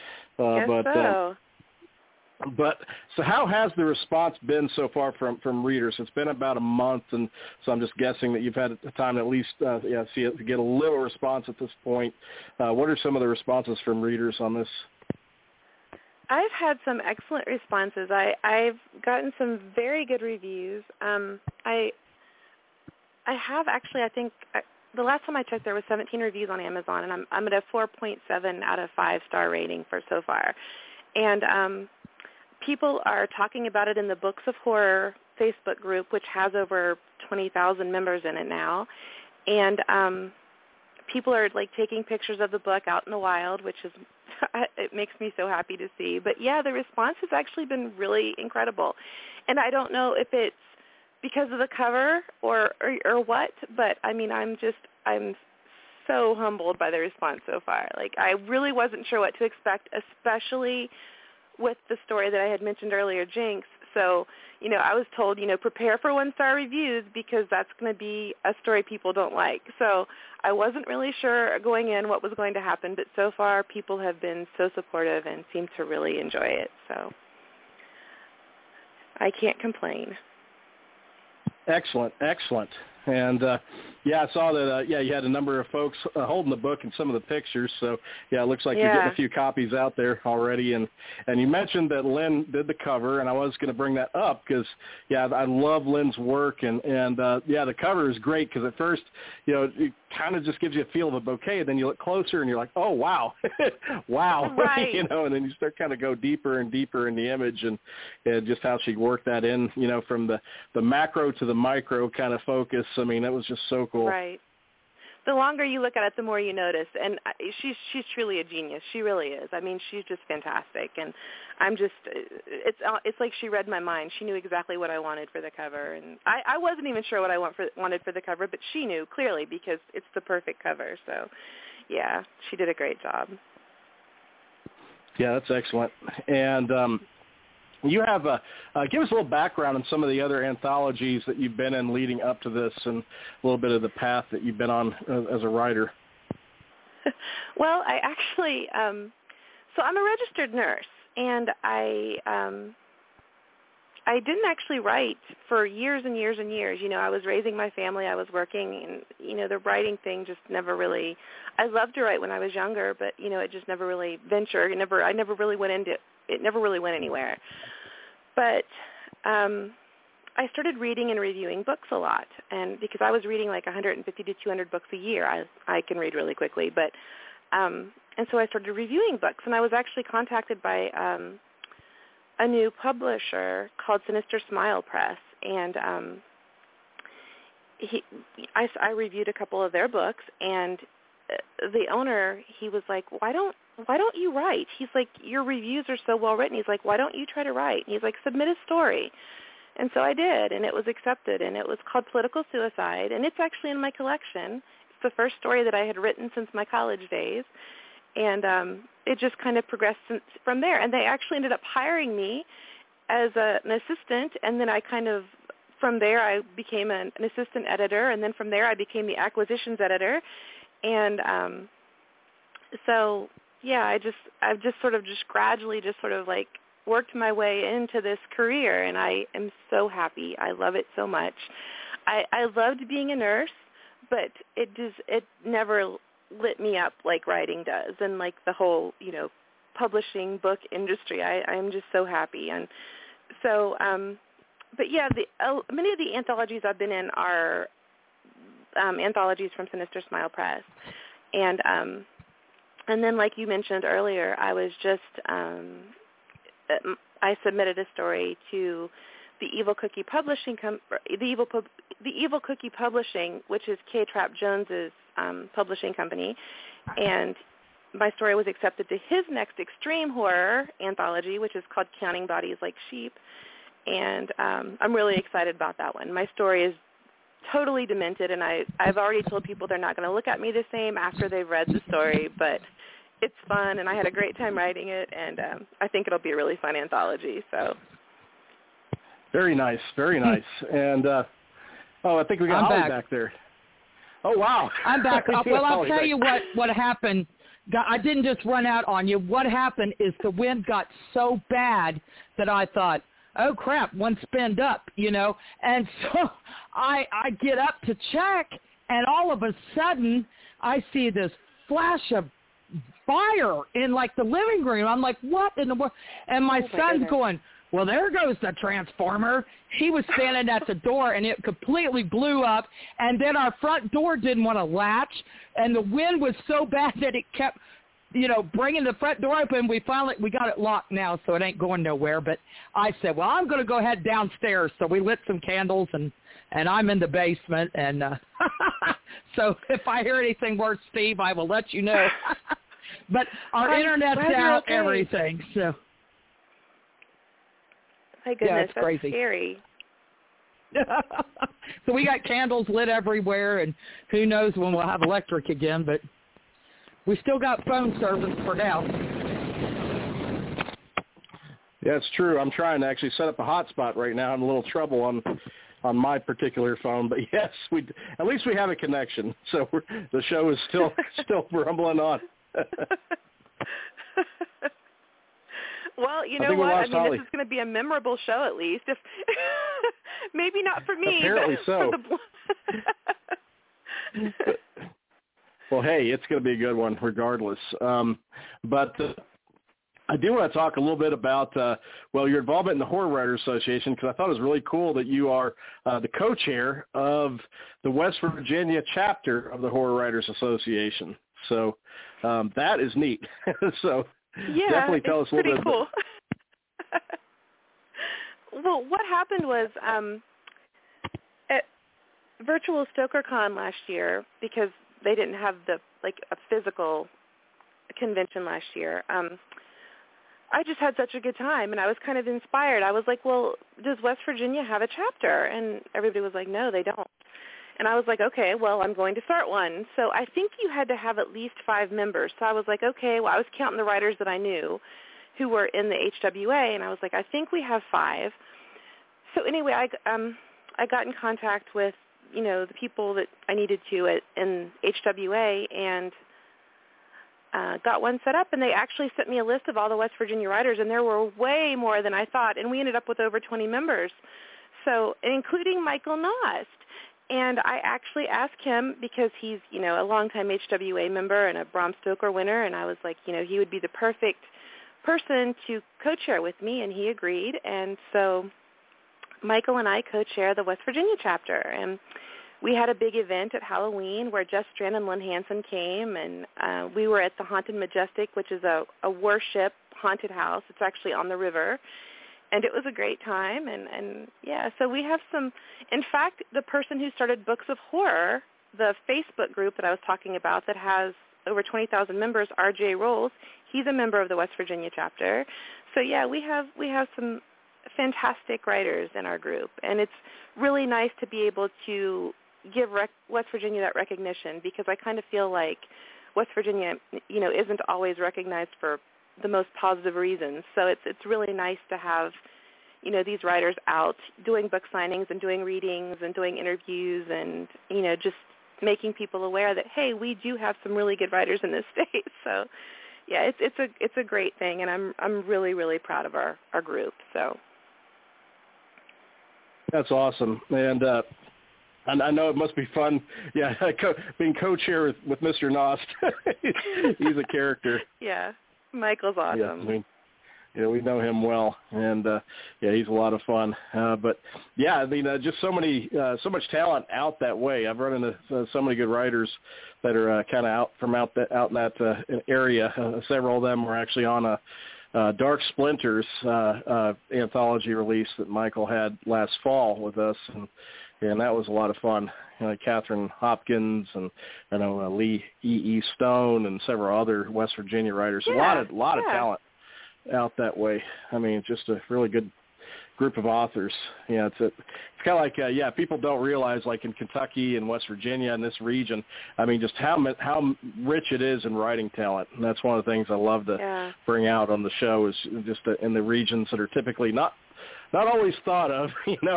But so how has the response been so far from readers? It's been about a month, and so I'm just guessing that you've had time to at least see it, to get a little response at this point. What are some of the responses from readers on this? I've had some excellent responses. I've gotten some very good reviews. I have actually, I think the last time I checked, there was 17 reviews on Amazon, and I'm at a 4.7 out of 5-star rating for so far. And people are talking about it in the Books of Horror Facebook group, which has over 20,000 members in it now. And people are, like, taking pictures of the book out in the wild, which is, it makes me so happy to see. But, yeah, the response has actually been really incredible. And I don't know if it's because of the cover or what, but, I mean, I'm so humbled by the response so far. Like, I really wasn't sure what to expect, especially with the story that I had mentioned earlier, Jinx. So, I was told, prepare for 1-star reviews because that's going to be a story people don't like. So I wasn't really sure going in what was going to happen, but so far people have been so supportive and seem to really enjoy it. So I can't complain. Excellent. And, I saw that, you had a number of folks holding the book and some of the pictures. So, it looks like you're getting a few copies out there already. And you mentioned that Lynn did the cover, and I was going to bring that up because, I love Lynn's work. And the cover is great because at first, it kind of just gives you a feel of a bouquet. And then you look closer and you're like, oh, wow. Wow. Right. And then you start kind of go deeper and deeper in the image and just how she worked that in, from the macro to the micro kind of focus. I mean, that was just so cool. Right. The longer you look at it, the more you notice. And she's truly a genius. She really is. I mean, she's just fantastic. And I'm just, it's like she read my mind. She knew exactly what I wanted for the cover. And I wasn't even sure what I wanted for the cover, but she knew clearly because it's the perfect cover. So, yeah, she did a great job. Yeah, that's excellent. And you have give us a little background on some of the other anthologies that you've been in leading up to this and a little bit of the path that you've been on as a writer. Well, I actually, so I'm a registered nurse, and I didn't actually write for years and years and years. I was raising my family, I was working, and, the writing thing just never really, I loved to write when I was younger, but, it just never really ventured. I never really went into it. It never really went anywhere. But I started reading and reviewing books a lot, and because I was reading like 150 to 200 books a year, I can read really quickly. But and so I started reviewing books, and I was actually contacted by a new publisher called Sinister Smile Press, and I reviewed a couple of their books, and the owner, he was like, why don't you write? He's like, your reviews are so well written. He's like, why don't you try to write? And he's like, submit a story. And so I did, and it was accepted, and it was called Political Suicide, and it's actually in my collection. It's the first story that I had written since my college days, and it just kind of progressed from there. And they actually ended up hiring me as an assistant, and then I kind of, from there I became an assistant editor, and then from there I became the acquisitions editor. And so, yeah, I've just sort of gradually like worked my way into this career, and I am so happy. I love it so much. I loved being a nurse, but it never lit me up like writing does, and like the whole, publishing book industry. I'm just so happy. And so, but yeah, many of the anthologies I've been in are anthologies from Sinister Smile Press. And then, like you mentioned earlier, I was just I submitted a story to the Evil Cookie Publishing, the Evil Cookie Publishing, which is K. Trap Jones's publishing company, and my story was accepted to his next extreme horror anthology, which is called Counting Bodies Like Sheep, and I'm really excited about that one. My story is totally demented, and I've already told people they're not going to look at me the same after they've read the story, but it's fun, and I had a great time writing it, and I think it'll be a really fun anthology. So, very nice, very nice. And I think we got Holly back there. Oh wow, I'm back. Well, I'll tell you what happened. I didn't just run out on you. What happened is the wind got so bad that I thought, oh crap, one spinned up, and so I get up to check, and all of a sudden I see this flash of fire in like the living room. I'm like, what in the world? And my son's going, well, there goes the transformer. He was standing at the door, and it completely blew up, and then our front door didn't want to latch, and the wind was so bad that it kept, bringing the front door open. We got it locked now, so it ain't going nowhere. But I said, well, I'm going to go head downstairs. So we lit some candles, and I'm in the basement. And so if I hear anything worse, Steve, I will let you know. But our internet's out, okay. Everything. So. My goodness, yeah, it's that's crazy. Scary. So we got candles lit everywhere, and who knows when we'll have electric again, but we still got phone service for now. Yeah, it's true. I'm trying to actually set up a hotspot right now. I'm in a little trouble on my particular phone, but yes, at least we have a connection. So the show is still rumbling on. Well, you know what? I mean, Holly. This is going to be a memorable show, at least. If maybe not for me. Apparently but so. For the... Well, hey, it's going to be a good one regardless. But I do want to talk a little bit about, your involvement in the Horror Writers Association, because I thought it was really cool that you are the co-chair of the West Virginia chapter of the Horror Writers Association. So that is neat. So yeah, definitely tell us a little bit. Cool. Well, what happened was at Virtual StokerCon last year, because they didn't have a physical convention last year, I just had such a good time, and I was kind of inspired. I was like, well, does West Virginia have a chapter? And everybody was like, no, they don't. And I was like, okay, well, I'm going to start one. So I think you had to have at least 5 members. So I was like, okay, well, I was counting the writers that I knew who were in the HWA, and I was like, I think we have 5. So anyway, I got in contact with, the people that I needed to in HWA, and got one set up, and they actually sent me a list of all the West Virginia writers, and there were way more than I thought, and we ended up with over 20 members, so including Michael Nost. And I actually asked him, because he's, a longtime HWA member and a Bram Stoker winner, and I was like, he would be the perfect person to co-chair with me, and he agreed. And so Michael and I co-chair the West Virginia chapter, and we had a big event at Halloween where Jeff Strand and Lynn Hansen came, and we were at the Haunted Majestic, which is a worship haunted house. It's actually on the river. And it was a great time, and yeah, so we have some, in fact, the person who started Books of Horror the Facebook group that I was talking about that has over 20,000 members, RJ Rolls, he's a member of the West Virginia chapter. So yeah, we have some fantastic writers in our group, and it's really nice to be able to give West Virginia that recognition, because I kind of feel like West Virginia, isn't always recognized for the most positive reasons. So it's really nice to have, these writers out doing book signings and doing readings and doing interviews and, just making people aware that, hey, we do have some really good writers in this state. So yeah, it's a great thing, and I'm really, really proud of our group. So that's awesome. And I know it must be fun, being co-chair with Mr. Nost. He's a character. Yeah, Michael's awesome. Yeah, we know him well, and he's a lot of fun. But yeah, I mean, just so much talent out that way. I've run into so many good writers that are kind of out in that area. Several of them were actually on a Dark Splinters anthology release that Michael had last fall with us, and that was a lot of fun. Catherine Hopkins and Lee E. Stone and several other West Virginia writers. Yeah, a lot of talent out that way. I mean, it's just a really good group of authors. It's kind of like people don't realize, like in Kentucky and West Virginia and this region, I mean, just how rich it is in writing talent. And that's one of the things I love to bring out on the show, is just in the regions that are typically not always thought of,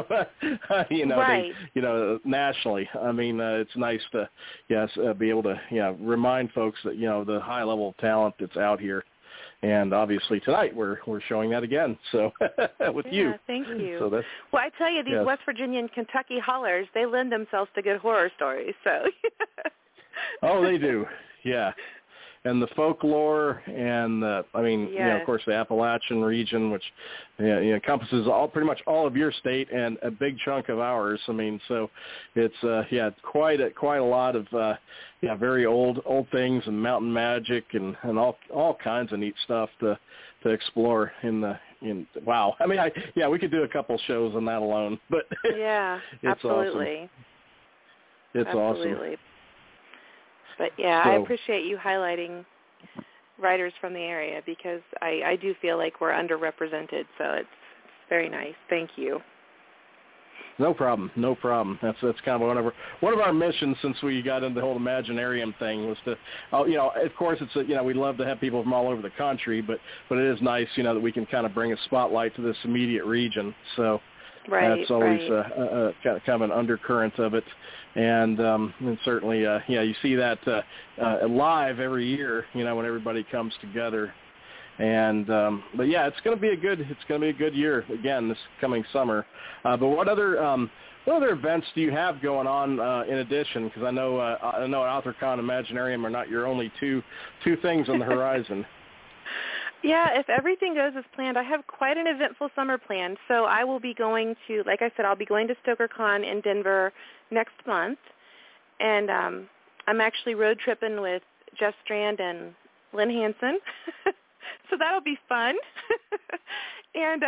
right. Nationally. I mean, it's nice to be able to remind folks that the high level of talent that's out here. And obviously tonight we're showing that again. So with you. Thank you. So well, I tell you, these West Virginia and Kentucky hollers, they lend themselves to good horror stories. So. Oh, they do. Yeah. And the folklore and of course the Appalachian region, which encompasses pretty much all of your state and a big chunk of ours. I mean, so it's quite a lot of very old things and mountain magic and all kinds of neat stuff to explore wow. I mean, we could do a couple shows on that alone, but yeah, it's absolutely. Awesome. It's absolutely. Awesome. But yeah, I appreciate you highlighting writers from the area, because I do feel like we're underrepresented. So it's very nice. Thank you. No problem. That's kind of one of our missions since we got into the whole Imaginarium thing, was to, of course it's we love to have people from all over the country, but it is nice, that we can kind of bring a spotlight to this immediate region. So. Right, that's always kind of an undercurrent of it, and certainly, you see that live every year, when everybody comes together, and but yeah, it's going to be a good year again this coming summer. But what other events do you have going on in addition? Because I know AuthorCon and Imaginarium are not your only two things on the horizon. Yeah, if everything goes as planned, I have quite an eventful summer planned. So I will be going to, like I said, I'll be going to StokerCon in Denver next month. And I'm actually road tripping with Jeff Strand and Lynn Hansen. So that'll be fun. And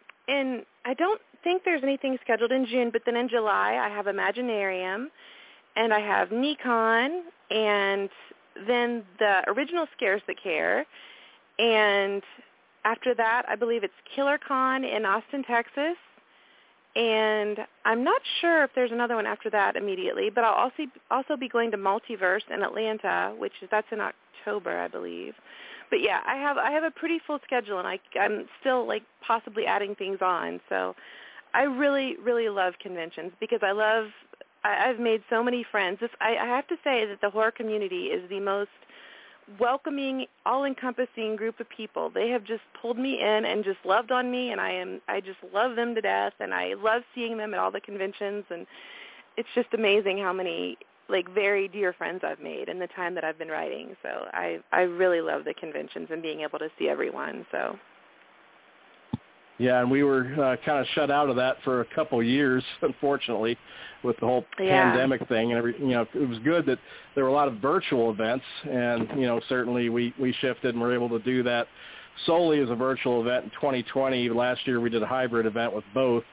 I don't think there's anything scheduled in June, but then in July I have Imaginarium, and I have NeCon, and then the original Scares That Care. And after that, I believe it's KillerCon in Austin, Texas. And I'm not sure if there's another one after that immediately, but I'll also be going to Multiverse in Atlanta, that's in October, I believe. But yeah, I have a pretty full schedule, and I'm still possibly adding things on. So I really, really love conventions, because I've made so many friends. I have to say that the horror community is the most welcoming, all-encompassing group of people. They have just pulled me in and just loved on me, and I just love them to death, and I love seeing them at all the conventions, and it's just amazing how many very dear friends I've made in the time that I've been writing. So I really love the conventions and being able to see everyone. So yeah, and we were kind of shut out of that for a couple years, unfortunately, with the whole pandemic thing. And it was good that there were a lot of virtual events, and certainly we shifted and were able to do that solely as a virtual event in 2020. Last year we did a hybrid event with both.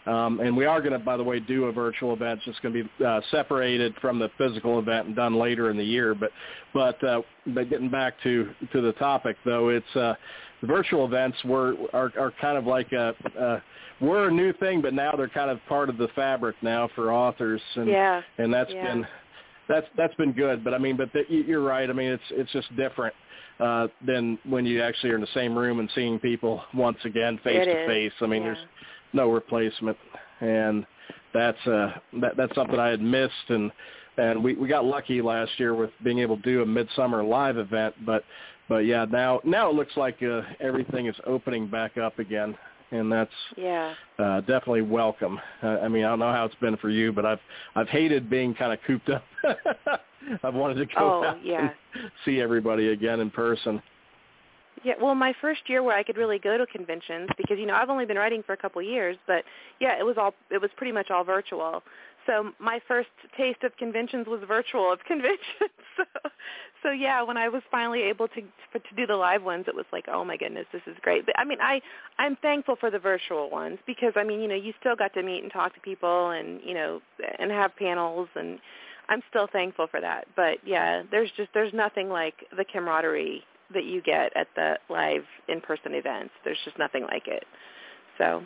And we are going to, by the way, do a virtual event. It's just going to be separated from the physical event and done later in the year. But getting back to the topic, though, it's the virtual events are kind of like we're a new thing, but now they're kind of part of the fabric now for authors, and that's been good. But I mean, you're right. I mean, it's just different than when you actually are in the same room and seeing people once again face to face. I mean, there's no replacement, and that's something I had missed, and we got lucky last year with being able to do a Midsummer Live event, but yeah, now it looks like everything is opening back up again, and that's definitely welcome. I mean, I don't know how it's been for you, but I've hated being kind of cooped up. I've wanted to go out and see everybody again in person. Yeah, well, my first year where I could really go to conventions, because I've only been writing for a couple of years, but it was pretty much all virtual. So my first taste of conventions was virtual of conventions. So yeah, when I was finally able to do the live ones, it was like, oh my goodness, this is great. But I mean, I'm thankful for the virtual ones because I mean, you still got to meet and talk to people and and have panels, and I'm still thankful for that. But yeah, there's nothing like the camaraderie that you get at the live in-person events. There's just nothing like it. So.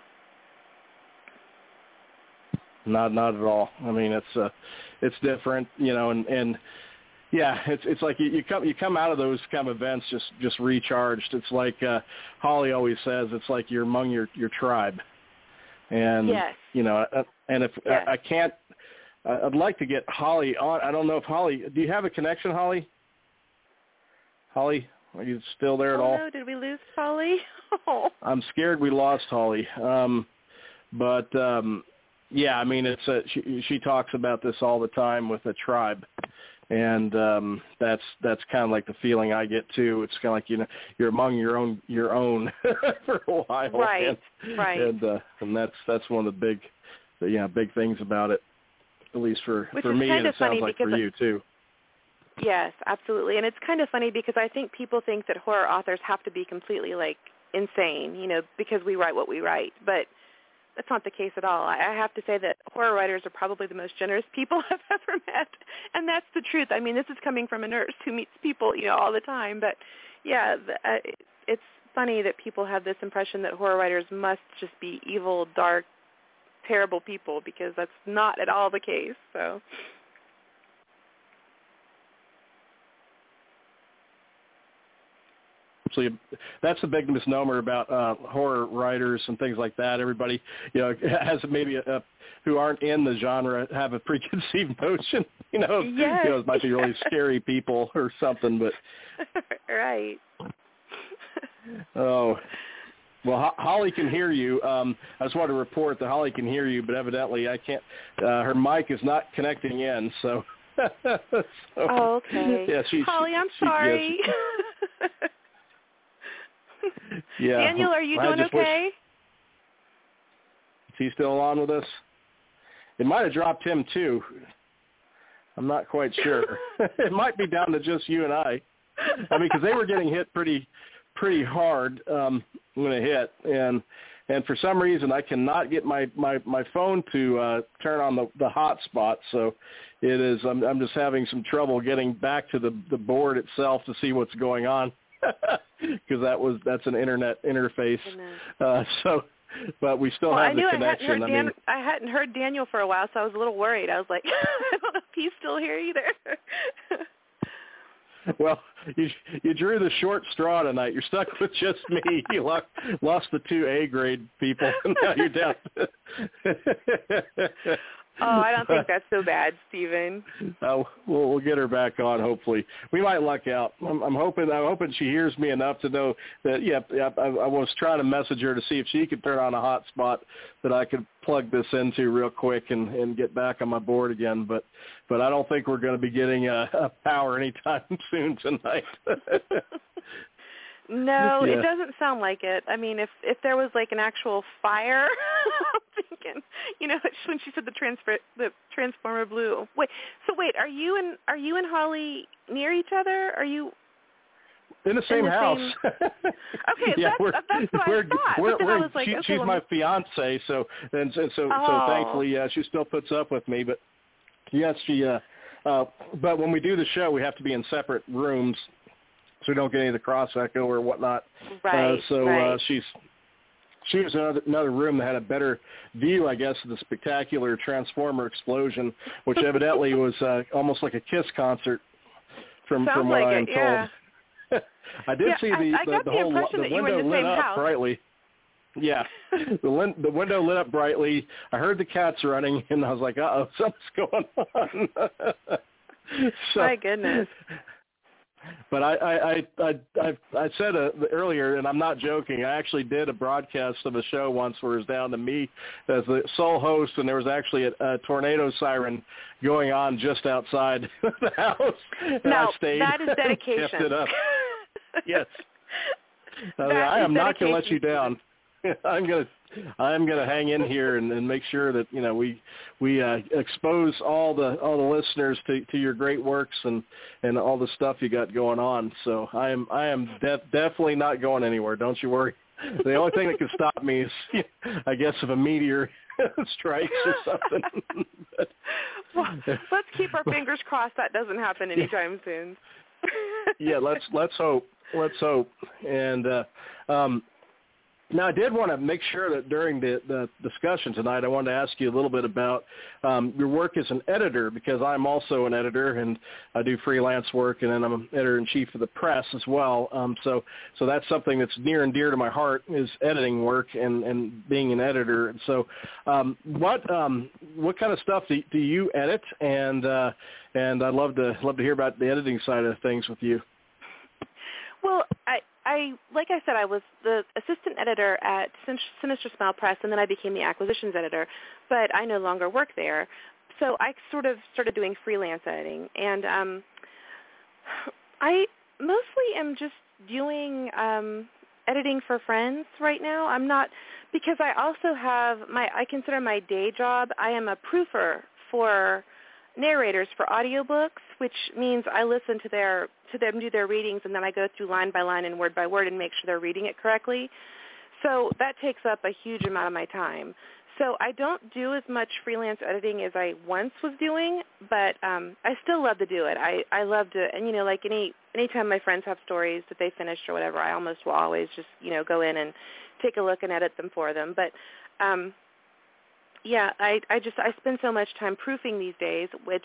Not at all. I mean, it's different, and yeah, it's like you come out of those kind of events just recharged. It's like Holly always says, it's like you're among your tribe, and and if I can't, I'd like to get Holly on. I don't know if Holly. Do you have a connection, Holly? Holly, are you still there at all? No, did we lose Holly? I'm scared we lost Holly. Yeah, I mean, she talks about this all the time with a tribe, and that's kind of like the feeling I get too. It's kind of like you're among your own for a while, right? And that's one of the big things about it, at least for me, and it sounds like for you too. Yes, absolutely, and it's kind of funny because I think people think that horror authors have to be completely like insane, because we write what we write, but that's not the case at all. I have to say that horror writers are probably the most generous people I've ever met, and that's the truth. I mean, this is coming from a nurse who meets people, all the time. But, yeah, it's funny that people have this impression that horror writers must just be evil, dark, terrible people, because that's not at all the case. So. So that's the big misnomer about horror writers and things like that. Everybody, has maybe who aren't in the genre have a preconceived notion. It might be really scary people or something. But right. Oh, well, Holly can hear you. I just want to report that Holly can hear you, but evidently I can't. Her mic is not connecting in. So. Oh, okay. Yeah, Holly, I'm sorry. Yeah. Daniel, are you doing okay? Is he still on with us? It might have dropped him too. I'm not quite sure. It might be down to just you and I. I mean, because they were getting hit pretty hard when it hit, and for some reason I cannot get my phone to turn on the hotspot. So it is. I'm just having some trouble getting back to the board itself to see what's going on. Because that's an internet interface. But we still have the connection. I hadn't heard Daniel for a while, so I was a little worried. I was like, I don't know if he's still here either. Well, you drew the short straw tonight. You're stuck with just me. You lost the 2 A grade people, and now you're down. Oh, I don't think that's so bad, Stephen. We'll get her back on. Hopefully, we might luck out. I'm hoping she hears me enough to know that. Yeah, I was trying to message her to see if she could turn on a hotspot that I could plug this into real quick and get back on my board again. But I don't think we're going to be getting a power anytime soon tonight. No, It doesn't sound like it. I mean, if there was like an actual fire, I'm thinking, when she said the Transformer Blue. Wait, are you and Holly near each other? Are you? In the same house. Okay, yeah, that's what I thought. But then I was like, she's my fiance, so thankfully, she still puts up with me. But yes, she. But when we do the show, we have to be in separate rooms, so we don't get any of the cross echo or whatnot. Right. She was in another room that had a better view, I guess, of the spectacular Transformer explosion, which evidently was almost like a Kiss concert, from what I am told. Yeah. I did see the window lit up brightly. Yeah, the window lit up brightly. I heard the cats running, and I was like, "Uh-oh, something's going on." My goodness. But I said earlier, and I'm not joking, I actually did a broadcast of a show once where it was down to me as the sole host, and there was actually a tornado siren going on just outside the house. Now, I stayed that is dedication. Kept it up. Yes. I am not going to let you down. I'm gonna hang in here and make sure that we expose all the listeners to your great works and all the stuff you got going on. So I am definitely not going anywhere. Don't you worry. The only thing that can stop me is, I guess, if a meteor strikes or something. Well, let's keep our fingers crossed that doesn't happen anytime soon. Yeah, let's hope. Let's hope. And now, I did want to make sure that during the discussion tonight, I wanted to ask you a little bit about your work as an editor, because I'm also an editor, and I do freelance work, and then I'm an editor-in-chief of the press as well. So that's something that's near and dear to my heart, is editing work and being an editor. And so what kind of stuff do you edit? And I'd love to hear about the editing side of things with you. Well, I like I said, I was the assistant editor at Sinister Smile Press, and then I became the acquisitions editor, but I no longer work there. So I sort of started doing freelance editing, and I mostly am just doing editing for friends right now. I'm not, because I also have I consider my day job, I am a proofer for narrators for audiobooks, which means I listen to them do their readings, and then I go through line by line and word by word and make sure they're reading it correctly. So that takes up a huge amount of my time. So I don't do as much freelance editing as I once was doing, but I still love to do it. I love to, and like anytime my friends have stories that they finished or whatever, I almost will always just go in and take a look and edit them for them. But yeah, I spend so much time proofing these days, which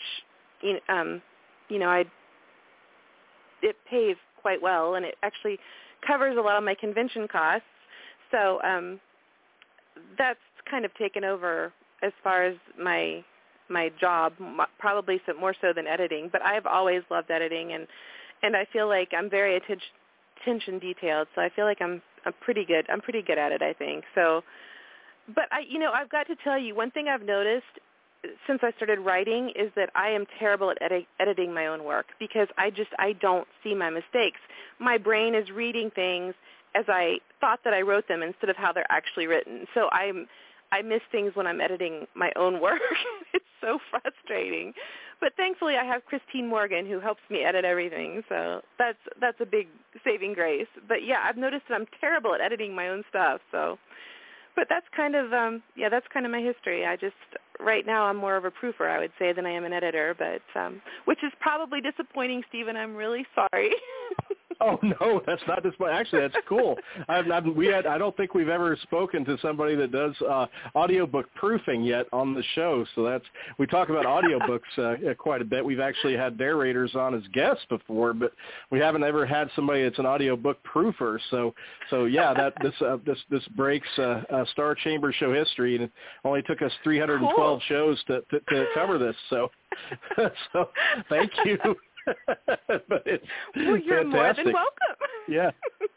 it pays quite well, and it actually covers a lot of my convention costs. So that's kind of taken over as far as my job, probably more so than editing. But I've always loved editing, and I feel like I'm very attention detailed. So I feel like I'm pretty good. I'm pretty good at it, I think. So. But I've got to tell you, one thing I've noticed since I started writing is that I am terrible at editing my own work, because I don't see my mistakes. My brain is reading things as I thought that I wrote them instead of how they're actually written. So I miss things when I'm editing my own work. It's so frustrating. But thankfully I have Christine Morgan, who helps me edit everything. So that's a big saving grace. But yeah, I've noticed that I'm terrible at editing my own stuff. So. But that's kind of that's kind of my history. Right now I'm more of a proofer, I would say, than I am an editor, but which is probably disappointing, Stephen. I'm really sorry. Oh no, that's not disappointing. Actually, that's cool. I don't think we've ever spoken to somebody that does audiobook proofing yet on the show. So we talk about audiobooks quite a bit. We've actually had narrators on as guests before, but we haven't ever had somebody that's an audiobook proofer. So yeah, this breaks Star Chamber show history, and it only took us 312 shows to cover this. So thank you. But it's you're fantastic. More than welcome. Yeah,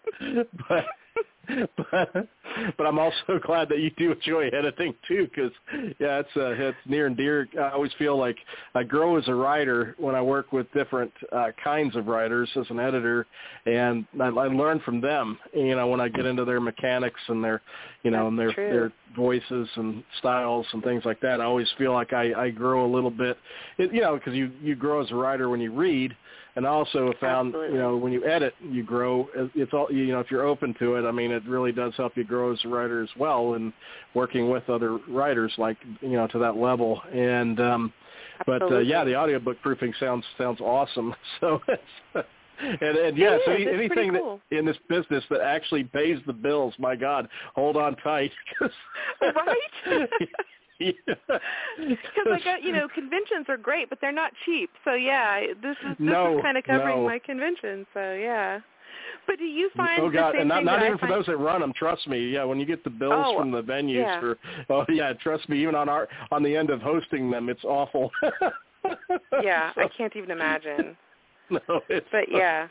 but I'm also glad that you do enjoy editing too, because it's near and dear. I always feel like I grow as a writer when I work with different kinds of writers as an editor, and I learn from them. When I get into their mechanics and their their voices and styles and things like that, I always feel like I grow a little bit. Because you grow as a writer when you read, And I also found, Absolutely. you know, when you edit, you grow. It's all, you know, if you're open to it, I mean, it really does help you grow as a writer as well, and working with other writers, like, you know, to that level. And but yeah, the audiobook proofing sounds awesome. So and yeah, so anything cool. that in this business that actually pays the bills, my God, hold on tight. Right? Because I got, you know, conventions are great, but they're not cheap. So yeah, this is kind of covering my convention. So yeah. But do you find the same thing not that even I for those that run them? Trust me. Yeah, when you get the bills from the venues trust me. Even on the end of hosting them, it's awful. Yeah, I can't even imagine. No, it's. But yeah.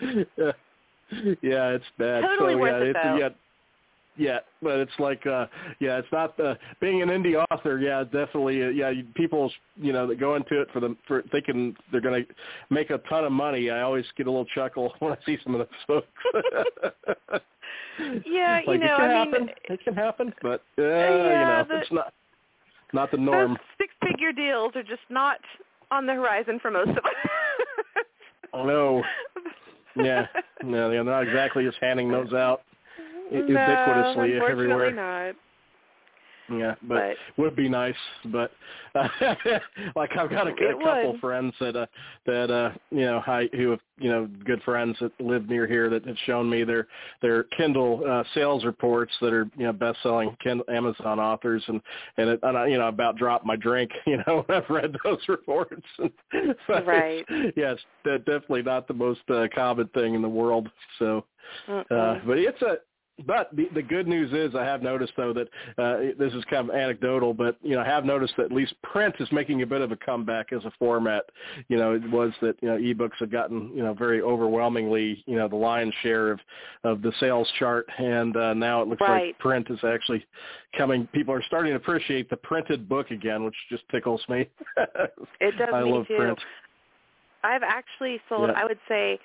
Yeah, it's bad. Totally so, worth it though. Yeah, but it's like, it's not being an indie author. Yeah, definitely. People, you know, that go into it for thinking they're going to make a ton of money. I always get a little chuckle when I see some of those folks. Yeah, like, you know, it can happen, but you know, it's not the norm. Those six-figure deals are just not on the horizon for most of us. Oh no. Yeah, no, they're not exactly just handing those out. Ubiquitously unfortunately everywhere. Not. Yeah, but would be nice. But like I've got a couple friends that you know, who have, you know, good friends that live near here that have shown me their Kindle sales reports that are, you know, best-selling Amazon authors, and I, you know, about dropped my drink, you know, when I've read those reports. Right. Yes, definitely not the most common thing in the world. So, but it's But the good news is, I have noticed, though, that this is kind of anecdotal, but, you know, I have noticed that at least print is making a bit of a comeback as a format. You know, it was that, you know, ebooks have gotten, you know, very overwhelmingly, you know, the lion's share of the sales chart, and now it looks like print is actually coming. People are starting to appreciate the printed book again, which just tickles me. It does I me love too. print. I've actually sold, I would say,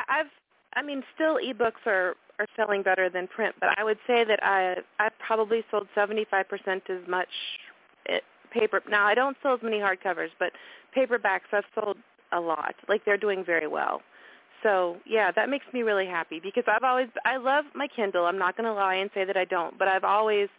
still ebooks are selling better than print, but I would say that I've probably sold 75% as much paper. Now, I don't sell as many hardcovers, but paperbacks I've sold a lot. Like, they're doing very well. So, yeah, that makes me really happy because I love my Kindle. I'm not going to lie and say that I don't, but I've always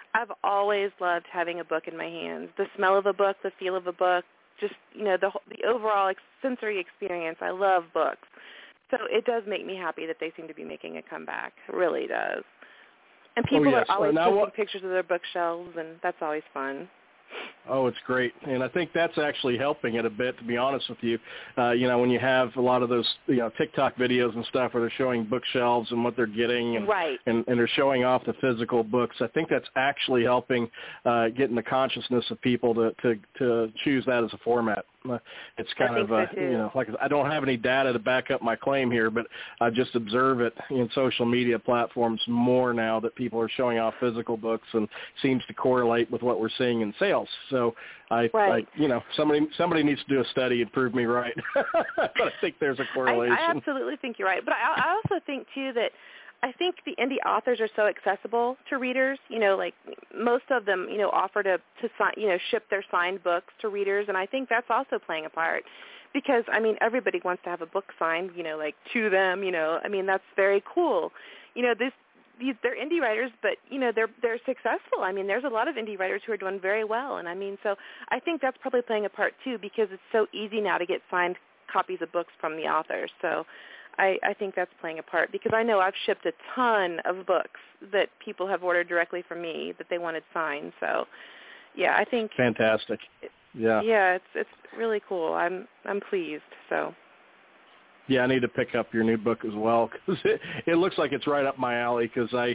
loved having a book in my hands. The smell of a book, the feel of a book, just, you know, the overall sensory experience. I love books. So it does make me happy that they seem to be making a comeback. It really does. And people are always posting pictures of their bookshelves, and that's always fun. Oh, it's great. And I think that's actually helping it a bit, to be honest with you. You know, when you have a lot of those, you know, TikTok videos and stuff where they're showing bookshelves and what they're getting, and they're showing off the physical books, I think that's actually helping get in the consciousness of people to choose that as a format. It's kind of, you know, like, I don't have any data to back up my claim here, but I just observe it in social media platforms more now that people are showing off physical books, and seems to correlate with what we're seeing in sales. So I you know, somebody needs to do a study and prove me right. But I think there's a correlation. I absolutely think you're right. But I also think, too, that I think the indie authors are so accessible to readers. You know, like, most of them, you know, offer to sign, you know, ship their signed books to readers, and I think that's also playing a part. Because, I mean, everybody wants to have a book signed, you know, like, to them, you know. I mean, that's very cool. You know, they're indie writers, but, you know, they're successful. I mean, there's a lot of indie writers who are doing very well, and I mean, so I think that's probably playing a part too, because it's so easy now to get signed copies of books from the authors. So I think that's playing a part, because I know I've shipped a ton of books that people have ordered directly from me that they wanted signed. So yeah, I think fantastic. Yeah, it's really cool. I'm pleased. So. Yeah, I need to pick up your new book as well, because it looks like it's right up my alley. Because I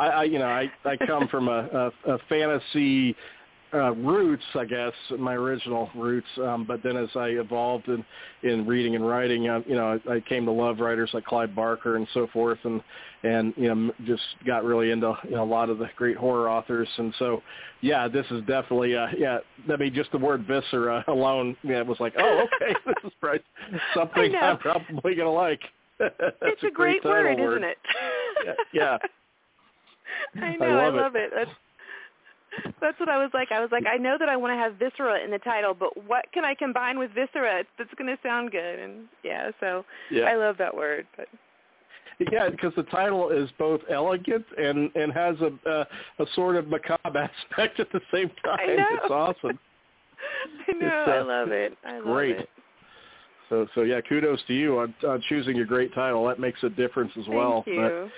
come from a fantasy roots, I guess, my original roots. But then as I evolved in reading and writing, you know, I came to love writers like Clive Barker and so forth, and you know, just got really into, you know, a lot of the great horror authors. And so, yeah, this is definitely, I mean, just the word viscera alone, yeah, it was like, oh, okay, this is probably something I'm probably going to like. It's a great word, isn't it? Yeah. I know, I love it. That's what I was like. I know that I want to have viscera in the title, but what can I combine with viscera that's going to sound good? And I love that word. But yeah, because the title is both elegant and has a sort of macabre aspect at the same time. I know. It's awesome. I know. I love it. I love it. So yeah, kudos to you on choosing a great title. That makes a difference as well. Thank you.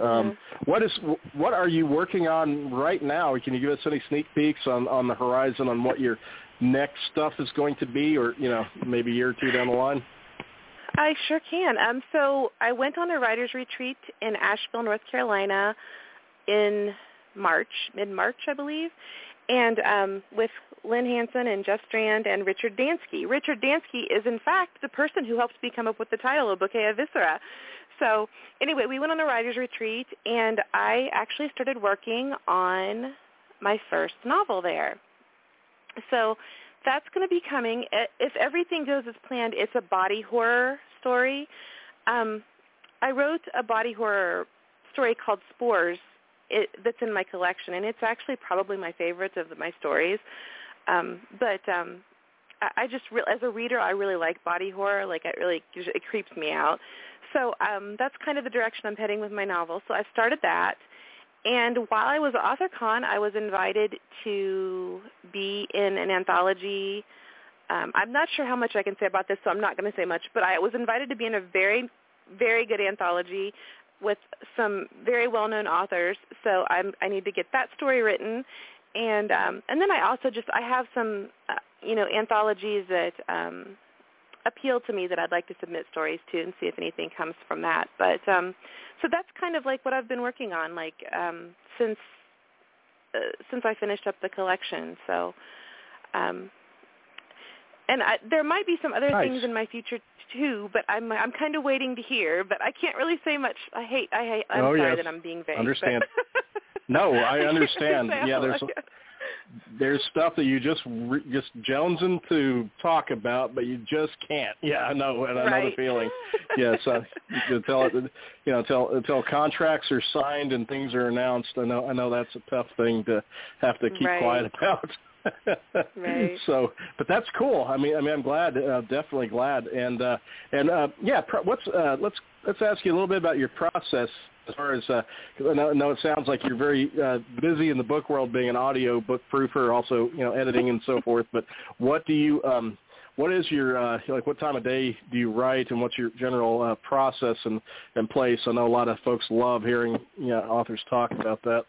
What are you working on right now? Can you give us any sneak peeks on the horizon on what your next stuff is going to be, or maybe a year or two down the line? I sure can. So I went on a writer's retreat in Asheville, North Carolina in mid-March, I believe, and with Lynn Hansen and Jeff Strand and Richard Dansky. Richard Dansky is, in fact, the person who helped me come up with the title, A Bouquet of Viscera. So anyway, we went on a writer's retreat, and I actually started working on my first novel there. So that's going to be coming. If everything goes as planned, it's a body horror story. I wrote a body horror story called Spores that's in my collection, and it's actually probably my favorite of my stories. But I just, as a reader, I really like body horror. Like, it creeps me out. So that's kind of the direction I'm heading with my novel. So I started that. And while I was at AuthorCon, I was invited to be in an anthology. I'm not sure how much I can say about this, so I'm not going to say much. But I was invited to be in a very, very good anthology with some very well-known authors. So I need to get that story written. And then I also I have some, anthologies that appeal to me that I'd like to submit stories to and see if anything comes from that. But so that's kind of like what I've been working on, like since I finished up the collection. So, and there might be some other things in my future too, but I'm kind of waiting to hear. But I can't really say much. I'm sorry that I'm being vague. Understand? No, I understand. Yeah, there's stuff that you just jonesing to talk about, but you just can't. Yeah, I know, and I know the feeling. Yes, until contracts are signed and things are announced. I know that's a tough thing to have to keep quiet about. Right. So, but that's cool. I mean, I'm glad, definitely glad. And let's ask you a little bit about your process. As far as, I know it sounds like you're very busy in the book world, being an audio book proofer, also editing and so forth. But what do you, what is your what time of day do you write, and what's your general process and place? I know a lot of folks love hearing authors talk about that.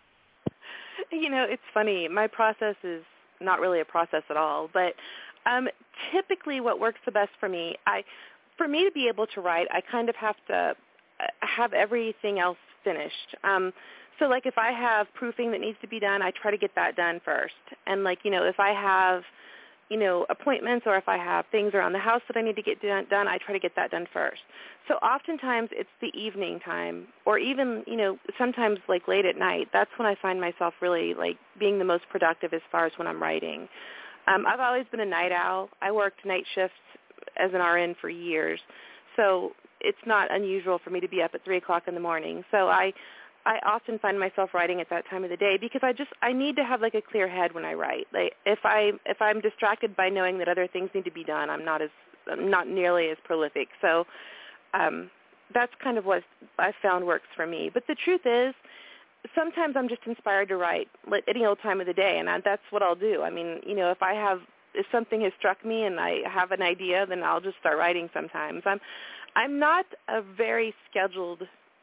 It's funny. My process is not really a process at all, but typically what works the best for me, for me to be able to write, I kind of have to have everything else finished. So like if I have proofing that needs to be done, I try to get that done first. And if I have, appointments, or if I have things around the house that I need to get done, I try to get that done first. So oftentimes it's the evening time, or even, sometimes like late at night. That's when I find myself really being the most productive as far as when I'm writing. I've always been a night owl. I worked night shifts as an RN for years. So it's not unusual for me to be up at 3 o'clock in the morning. So I often find myself writing at that time of the day because I need to have a clear head when I write. If I'm distracted by knowing that other things need to be done, I'm not nearly as prolific. So that's kind of what I found works for me. But the truth is, sometimes I'm just inspired to write at any old time of the day, and that's what I'll do. I mean, if something has struck me and I have an idea, then I'll just start writing sometimes. I'm not a very scheduled,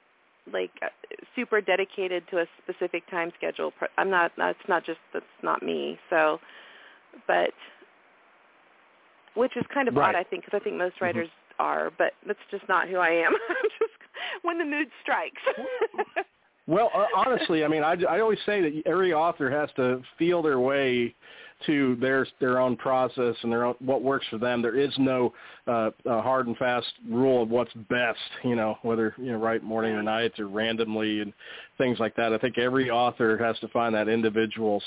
super dedicated to a specific time schedule. I'm not. That's not me. So, but which is kind of odd, I think, because I think most writers are, but that's just not who I am. I'm just when the mood strikes. Well, honestly, I mean, I always say that every author has to feel their way to their own process and what works for them. There is no hard and fast rule of what's best, whether write morning or night or randomly and things like that. I think every author has to find that individual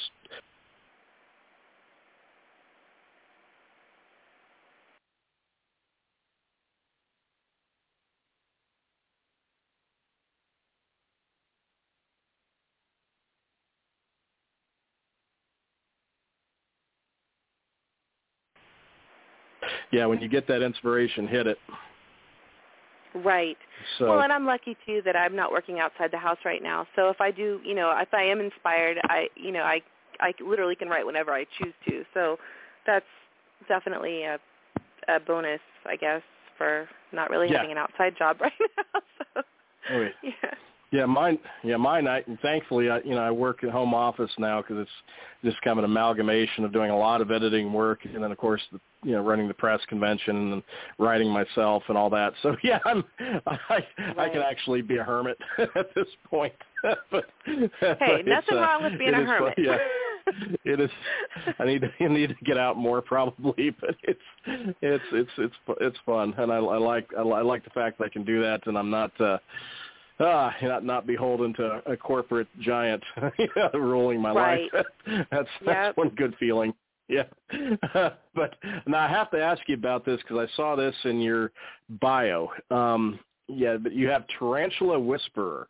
yeah, when you get that inspiration, hit it. Right. So, well, and I'm lucky too that I'm not working outside the house right now. So if I do, if I am inspired, I literally can write whenever I choose to. So that's definitely a bonus, I guess, for not really having an outside job right now. So, Yeah, mine. And thankfully, I work at home office now because it's just kind of an amalgamation of doing a lot of editing work, and then of course, running the press convention and writing myself and all that. So yeah, I can actually be a hermit at this point. but nothing wrong with being a hermit. Yeah, it is. I need to get out more probably, but it's fun, and I like the fact that I can do that, and I'm not. Not beholden to a corporate giant ruling my life. That's one good feeling. Yeah. But now I have to ask you about this because I saw this in your bio. But you have Tarantula Whisperer.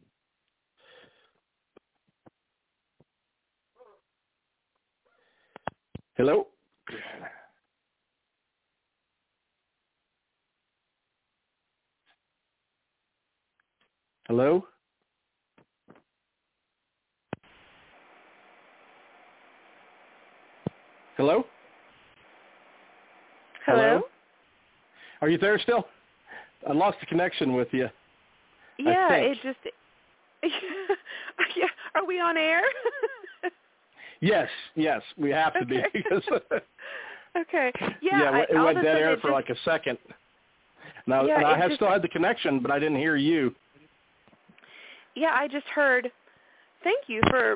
Hello? Hello? Hello? Hello? Are you there still? I lost the connection with you. Yeah, it just... Are we on air? Yes, we have to be. Because okay. It went dead air for like a second. Now, and I still had the connection, but I didn't hear you. Yeah, I just heard, thank you for,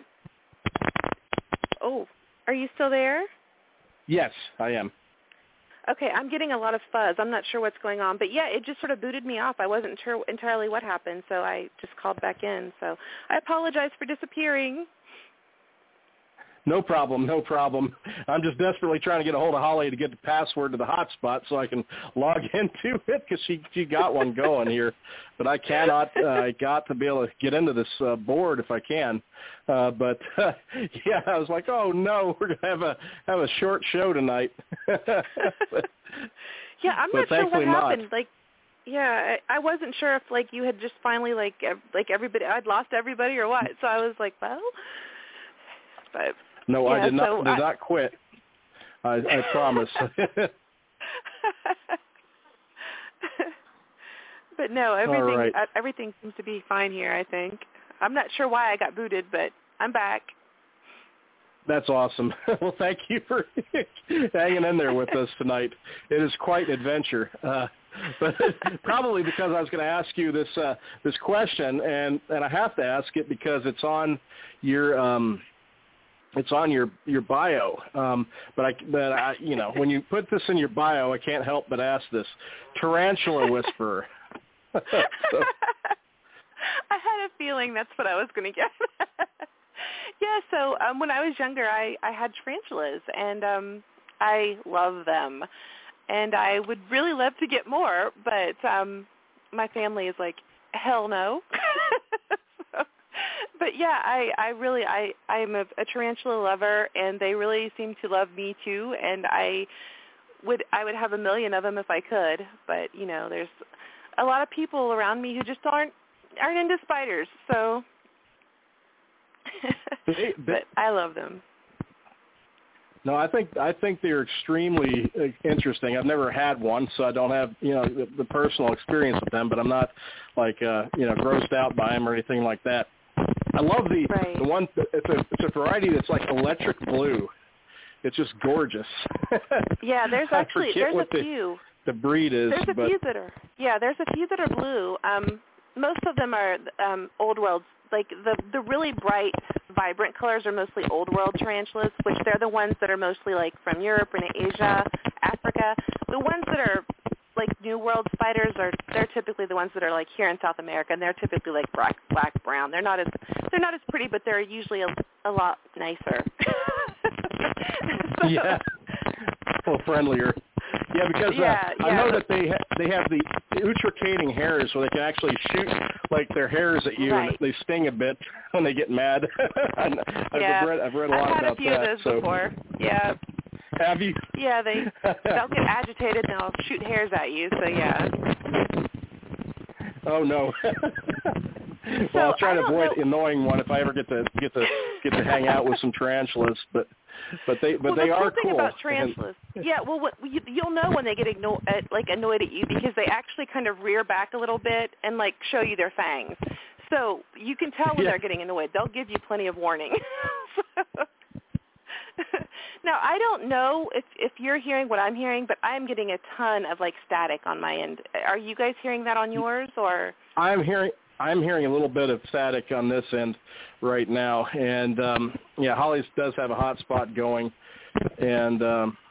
are you still there? Yes, I am. Okay, I'm getting a lot of fuzz. I'm not sure what's going on. But, it just sort of booted me off. I wasn't sure entirely what happened, so I just called back in. So I apologize for disappearing. No problem. I'm just desperately trying to get a hold of Holly to get the password to the hotspot so I can log into it because she got one going here. But I cannot. I got to be able to get into this board if I can. I was like, oh no, we're gonna have a short show tonight. I'm not sure what happened. I wasn't sure if you had just finally everybody, I'd lost everybody or what. So I was like, well, but. No, I did not quit. I promise. But no, everything seems to be fine here, I think. I'm not sure why I got booted, but I'm back. That's awesome. Well, thank you for hanging in there with us tonight. It is quite an adventure. But probably because I was going to ask you this question, and I have to ask it because it's on your your bio, but I when you put this in your bio, I can't help but ask this: Tarantula Whisperer. So. I had a feeling that's what I was going to get. So when I was younger, I had tarantulas, and I love them, and I would really love to get more, but my family is like, hell no. But I'm a tarantula lover, and they really seem to love me too. And I would have a million of them if I could. But there's a lot of people around me who just aren't into spiders. So, but I love them. No, I think they're extremely interesting. I've never had one, so I don't have the personal experience with them. But I'm not grossed out by them or anything like that. I love the one. It's a variety that's like electric blue. It's just gorgeous. Yeah, there's a few. The breed is. There's a few that are blue. Most of them are old world. Like the really bright, vibrant colors are mostly old world tarantulas, which they're the ones that are mostly like from Europe and Asia, Africa. The ones that are like New World spiders they're typically the ones that are like here in South America, and they're typically like black brown. They're not as pretty, but they're usually a lot nicer. Yeah, a little friendlier. Yeah, because I know that they have the utricating hairs, so they can actually shoot like their hairs at you, and they sting a bit when they get mad. I've read a lot about that. I've had a few of those before. Yeah. Have you? Yeah, they'll get agitated and they'll shoot hairs at you. So yeah. Oh no. Well, I'll try to avoid annoying one if I ever get to hang out with some tarantulas. But they are cool thing about tarantulas. Yeah, well, you'll know when they get annoyed at you because they actually kind of rear back a little bit and like show you their fangs. So you can tell when they're getting annoyed. They'll give you plenty of warning. Now, I don't know if you're hearing what I'm hearing, but I'm getting a ton of like static on my end. Are you guys hearing that on yours, or? I'm hearing a little bit of static on this end right now, and Holly does have a hotspot going, and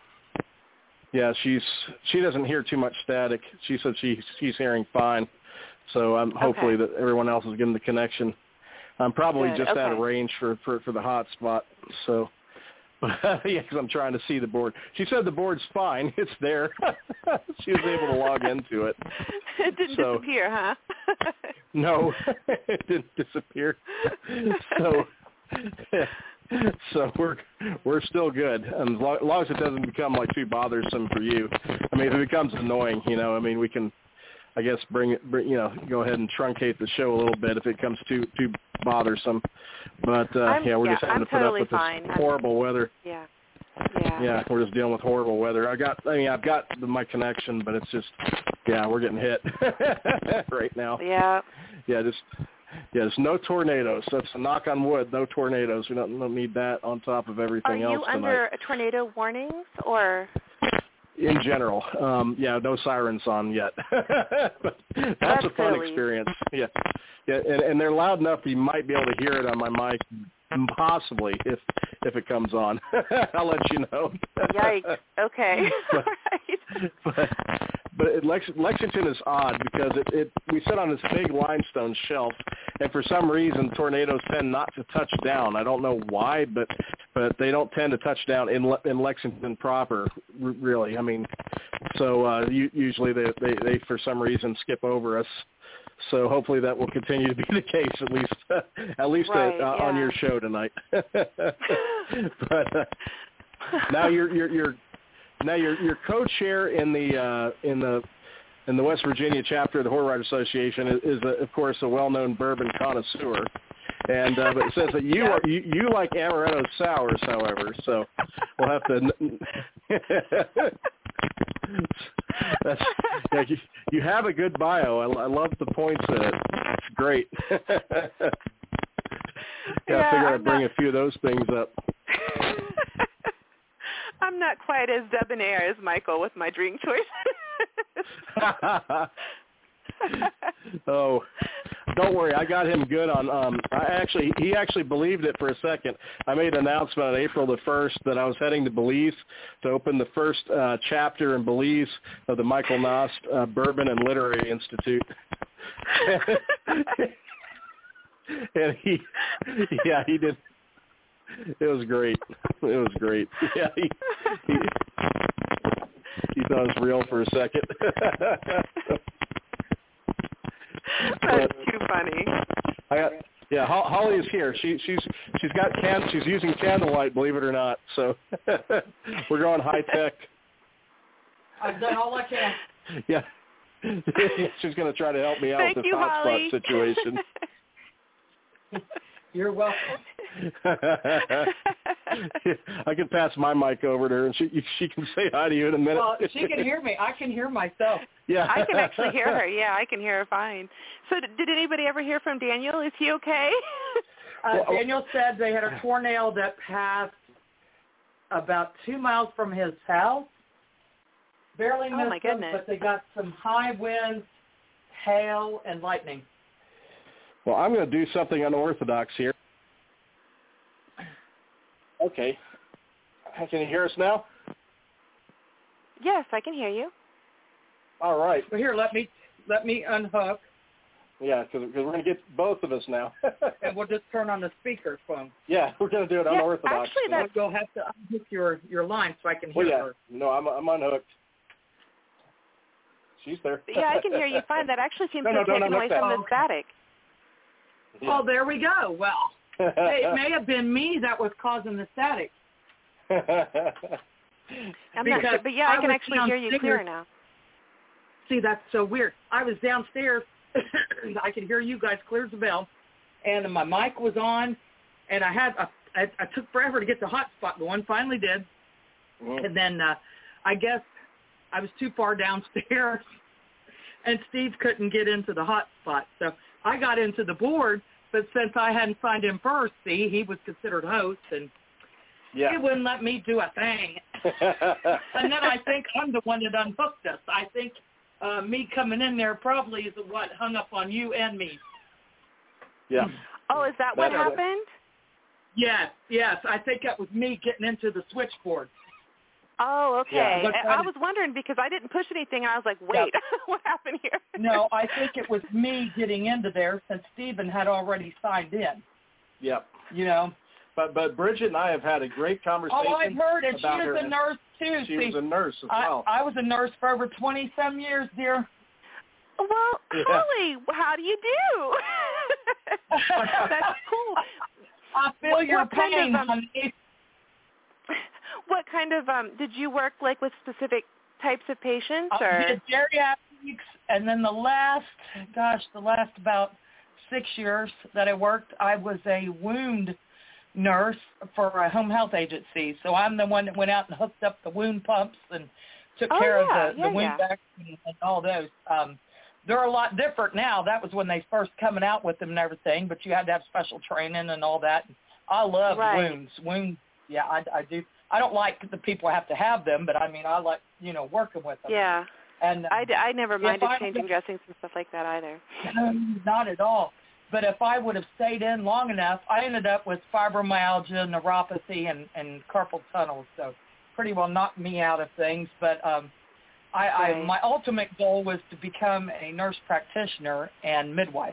she doesn't hear too much static. She said she's hearing fine, so hopefully that everyone else is getting the connection. I'm probably just out of range for the hotspot, so. Yeah, because I'm trying to see the board. She said the board's fine. It's there. She was able to log into it. It didn't disappear, huh? No, it didn't disappear. So we're still good. And as long as it doesn't become like too bothersome for you. I mean, if it becomes annoying, we can, I guess, bring go ahead and truncate the show a little bit if it becomes too bothersome. But we're just having to put up with this horrible weather. Yeah, we're just dealing with horrible weather. I've got my connection, but it's just, we're getting hit right now. Yeah. Just no tornadoes. That's a knock on wood. No tornadoes. We don't need that on top of everything else tonight. Are you under a tornado warnings or? In general, no sirens on yet. But that's a fun experience. Yeah, and they're loud enough that you might be able to hear it on my mic, possibly if it comes on. I'll let you know. Yikes! Okay. But Lexington is odd because we sit on this big limestone shelf, and for some reason tornadoes tend not to touch down. I don't know why, but they don't tend to touch down in Lexington proper, really. I mean, so usually they for some reason skip over us. So hopefully that will continue to be the case, at least on your show tonight. But now you're co-chair in the West Virginia chapter of the Horror Writers Association is of course a well-known bourbon connoisseur, and but it says that you like amaretto sours, however. So we'll have to. You have a good bio. I love the points in it. It's great. I figure I'd bring a few of those things up. I'm not quite as debonair as Michael with my drink choices. Oh, don't worry. I got him good on. He actually believed it for a second. I made an announcement on April the 1st that I was heading to Belize to open the first chapter in Belize of the Michael Nost Bourbon and Literary Institute. And he did. It was great. Yeah, he thought it was real for a second. That's too funny. Holly is here. She's using candlelight, believe it or not. So we're going high tech. I've done all I can. Yeah. She's going to try to help me out with this hotspot situation. You're welcome. I can pass my mic over to her, and she can say hi to you in a minute. Well, she can hear me. I can hear myself. Yeah, I can actually hear her. Yeah, I can hear her fine. So did anybody ever hear from Daniel? Is he okay? Daniel said they had a tornado that passed about 2 miles from his house. Barely missed them, but they got some high winds, hail, and lightning. Well, I'm going to do something unorthodox here. Okay. Can you hear us now? Yes, I can hear you. All right. Well, here, let me unhook. Yeah, because we're going to get both of us now. And we'll just turn on the speakerphone. Yeah, we're going to do it unorthodox. Actually, you'll have to unhook your line so I can hear her. No, I'm unhooked. She's there. Yeah, I can hear you fine. That actually seems to take away some of the static. Yeah. Oh, there we go. Well, it may have been me that was causing the static. I'm not sure, but yeah, I can actually hear you clear now. See, that's so weird. I was downstairs. I could hear you guys clear as a bell, and my mic was on, and I took forever to get the hotspot going. Finally did, and then I guess I was too far downstairs, and Steve couldn't get into the hotspot. So I got into the board, but since I hadn't signed him first, see, he was considered host, and he wouldn't let me do a thing. And then I think I'm the one that unhooked us. I think me coming in there probably is what hung up on you and me. Yeah. Oh, is that what happened? Yes. I think that was me getting into the switchboard. Oh, okay. Yeah. I was wondering because I didn't push anything, and I was like, wait, what happened here? No, I think it was me getting into there since Stephen had already signed in. Yep. You know. But Bridget and I have had a great conversation. Oh, I've heard it. She was a nurse, too. She was a nurse as well. I was a nurse for over 20-some years, dear. Well, Holly, how do you do? That's cool. I feel your pain, honey. What kind of, did you work, like, with specific types of patients? Or? I did geriatrics, and then the last about 6 years that I worked, I was a wound nurse for a home health agency. So I'm the one that went out and hooked up the wound pumps and took care of the wound vaccine and all those. They're a lot different now. That was when they first coming out with them and everything, but you had to have special training and all that. I love wounds. Wounds, yeah, I do. I don't like the people have to have them, but I mean, I like, working with them. Yeah. And I never minded changing dressings and stuff like that either. Not at all. But if I would have stayed in long enough, I ended up with fibromyalgia, neuropathy, and carpal tunnel. So pretty well knocked me out of things. But my ultimate goal was to become a nurse practitioner and midwife.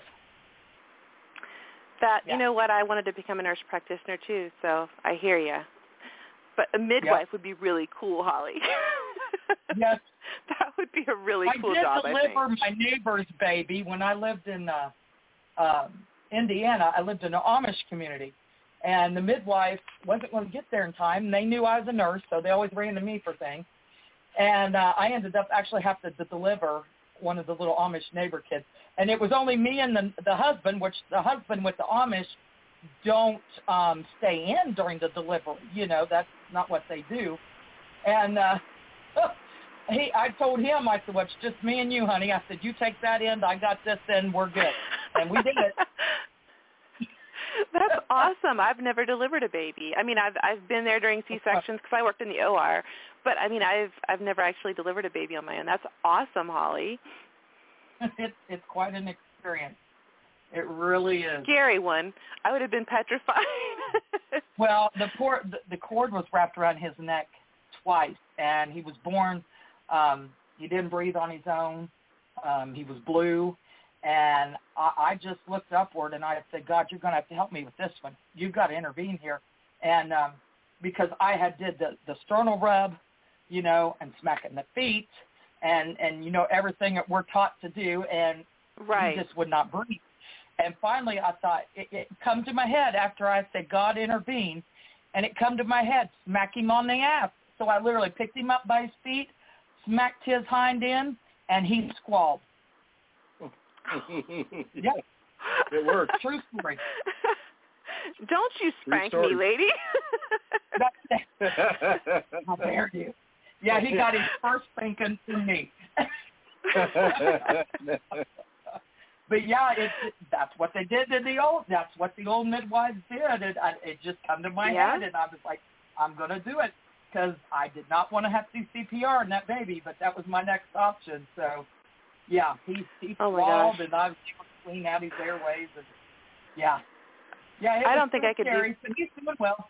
You know what? I wanted to become a nurse practitioner too, so I hear you. But a midwife would be really cool, Holly. Yes. That would be a really cool job, I think. I did deliver my neighbor's baby when I lived in Indiana. I lived in an Amish community, and the midwife wasn't going to get there in time. They knew I was a nurse, so they always ran to me for things. And I ended up actually having to deliver one of the little Amish neighbor kids. And it was only me and the husband, which the husband with the Amish don't stay in during the delivery. That's not what they do. And I told him, I said, well, it's just me and you, honey. I said, you take that end, I got this end, we're good. And we did it. That's awesome. I've never delivered a baby. I mean, I've been there during C-sections because I worked in the OR. But, I mean, I've never actually delivered a baby on my own. That's awesome, Holly. It's quite an experience. It really is. Scary one. I would have been petrified. Well, the cord was wrapped around his neck twice, and he was born. He didn't breathe on his own. He was blue, and I just looked upward, and I said, God, you're going to have to help me with this one. You've got to intervene here. And because I had did the sternal rub, and smacking the feet, and everything that we're taught to do, and he just would not breathe. And finally, I thought, it come to my head after I said, God, intervene, and it come to my head, smack him on the ass. So I literally picked him up by his feet, smacked his hind end, and he squalled. Yeah. It worked. True story. Don't you spank me, lady. How dare you. Yeah, he got his first spanking from me. But yeah, that's what they did to that's what the old midwives did. It just come to my head, and I was like, I'm going to do it, because I did not want to have to do CPR on that baby, but that was my next option. So, yeah, he swallowed, and I was able to clean out his airways, and yeah, I don't think I could scary, but he's doing well.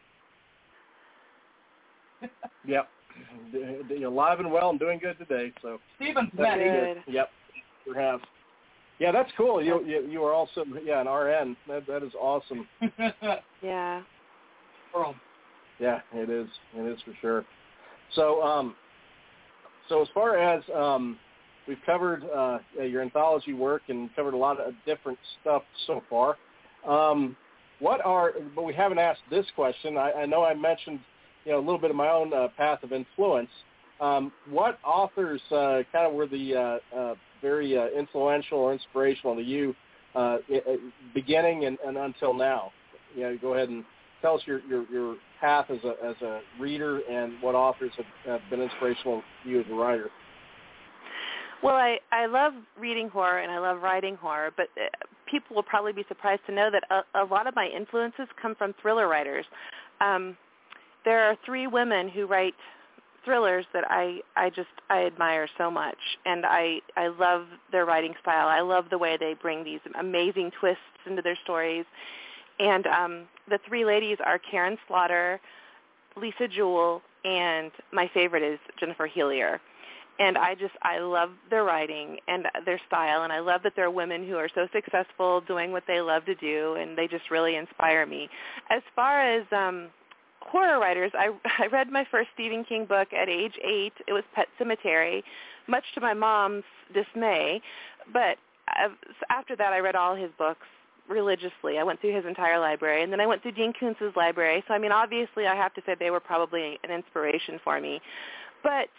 Yep, you're alive and well and doing good today. So Stephen's good. Yep, perhaps. Yeah, that's cool. You are also an RN. That is awesome. Yeah. Yeah, it is. It is for sure. So, so as far as we've covered your anthology work and covered a lot of different stuff so far. But we haven't asked this question. I know I mentioned a little bit of my own path of influence. What authors kind of were the very influential or inspirational to you beginning and until now? Go ahead and tell us your path as a reader and what authors have been inspirational to you as a writer. Well, I love reading horror and I love writing horror, but people will probably be surprised to know that a lot of my influences come from thriller writers. There are 3 women who write thrillers that I admire so much, and I love their writing style. I love the way they bring these amazing twists into their stories. And the 3 ladies are Karen Slaughter, Lisa Jewell, and my favorite is Jennifer Hillier. And I love their writing and their style, and I love that they're women who are so successful doing what they love to do, and they just really inspire me. As far as horror writers, I read my first Stephen King book at age 8. It was Pet Sematary, much to my mom's dismay. But after that, I read all his books religiously. I went through his entire library, and then I went through Dean Koontz's library. So, I mean, obviously, I have to say they were probably an inspiration for me. But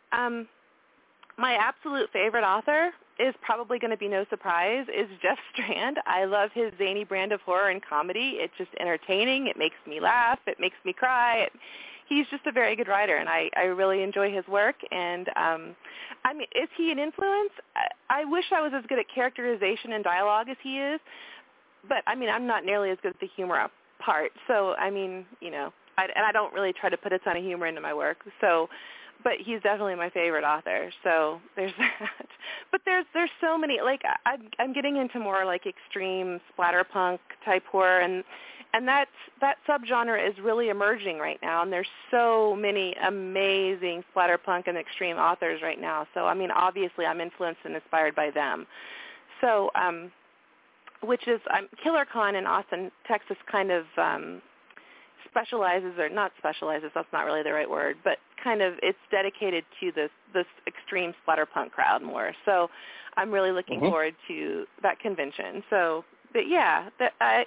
my absolute favorite author is probably going to be no surprise, is Jeff Strand. I love his zany brand of horror and comedy. It's just entertaining. It makes me laugh. It makes me cry. He's just a very good writer, and I really enjoy his work. And, I mean, is he an influence? I wish I was as good at characterization and dialogue as he is, but, I mean, I'm not nearly as good at the humor part. So, I mean, I don't really try to put a ton of humor into my work. So, but he's definitely my favorite author. So there's that. But there's so many. Like I'm getting into more like extreme splatterpunk type horror, and that subgenre is really emerging right now. And there's so many amazing splatterpunk and extreme authors right now. So I mean, obviously, I'm influenced and inspired by them. So, which is Killer Con in Austin, Texas, kind of specializes, or not specializes, that's not really the right word, but kind of it's dedicated to this extreme splatterpunk crowd more. So I'm really looking forward to that convention. So, but yeah, I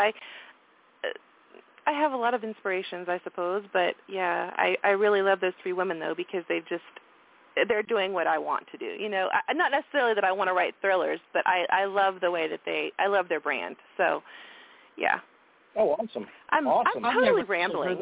have a lot of inspirations, I suppose, but yeah, I really love those 3 women though, because they're doing what I want to do. Not necessarily that I want to write thrillers, but I love the way that I love their brand. So yeah. Oh, awesome! I'm totally rambling.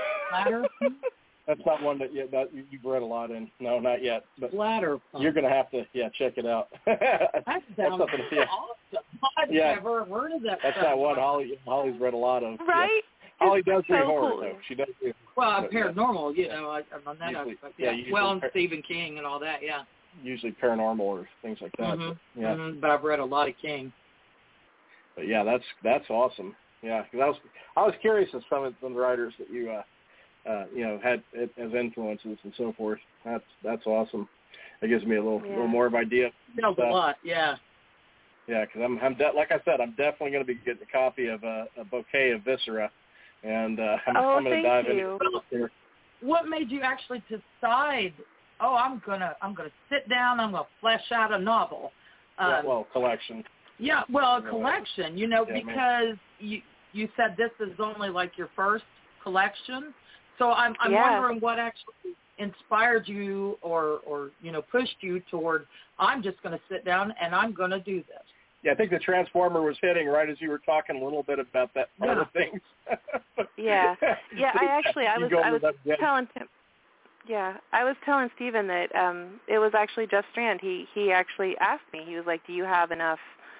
That's not one that you've read a lot in. No, not yet. But Splatterpunk. You're going to have to, check it out. That sounds awesome. I've never heard of that. That's not one Holly's read a lot of. Right? Yeah. Holly does read so horror, cool. though. She does read horror. Well, paranormal, I'm on that usually, aspect. Yeah. Well, and Stephen King and all that, yeah. Usually paranormal or things like that. Mm-hmm. But I've read a lot of King. But yeah, that's awesome. Yeah, because I was curious of some of the writers that you had as influences and so forth. That's awesome. That gives me a little more of an idea. Knows a lot, yeah. Yeah, because like I said, I'm definitely going to be getting a copy of a Bouquet of Viscera, and I'm going to dive into it here. What made you actually decide? Oh, I'm gonna sit down. I'm gonna flesh out a novel. Collection. Yeah, well, a collection. Because you said this is only like your first collection. So I'm wondering what actually inspired you or pushed you toward, I'm just going to sit down and I'm going to do this. Yeah, I think the Transformer was hitting right as you were talking a little bit about that part of things. Yeah. I was telling him. Yeah, I was telling Stephen that it was actually Jeff Strand. He actually asked me. He was like, "Do you have enough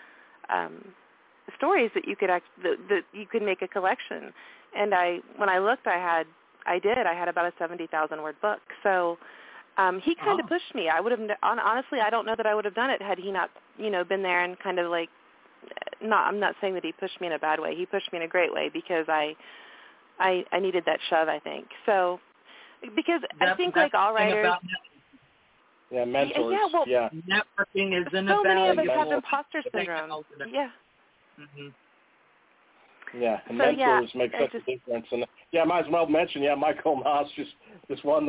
stories that you could that you could make a collection?" And when I looked, I had about a 70,000 word book. So he kind of pushed me. I would have honestly, I don't know that I would have done it had he not been there and kind of like. I'm not saying that he pushed me in a bad way. He pushed me in a great way because I needed that shove, I think. So. Because I think like all writers, mentors. Networking is in so many of us have imposter syndrome. Yeah. Mm-hmm. Yeah, and mentors make such a difference. And I might as well mention, Michael Moss just won the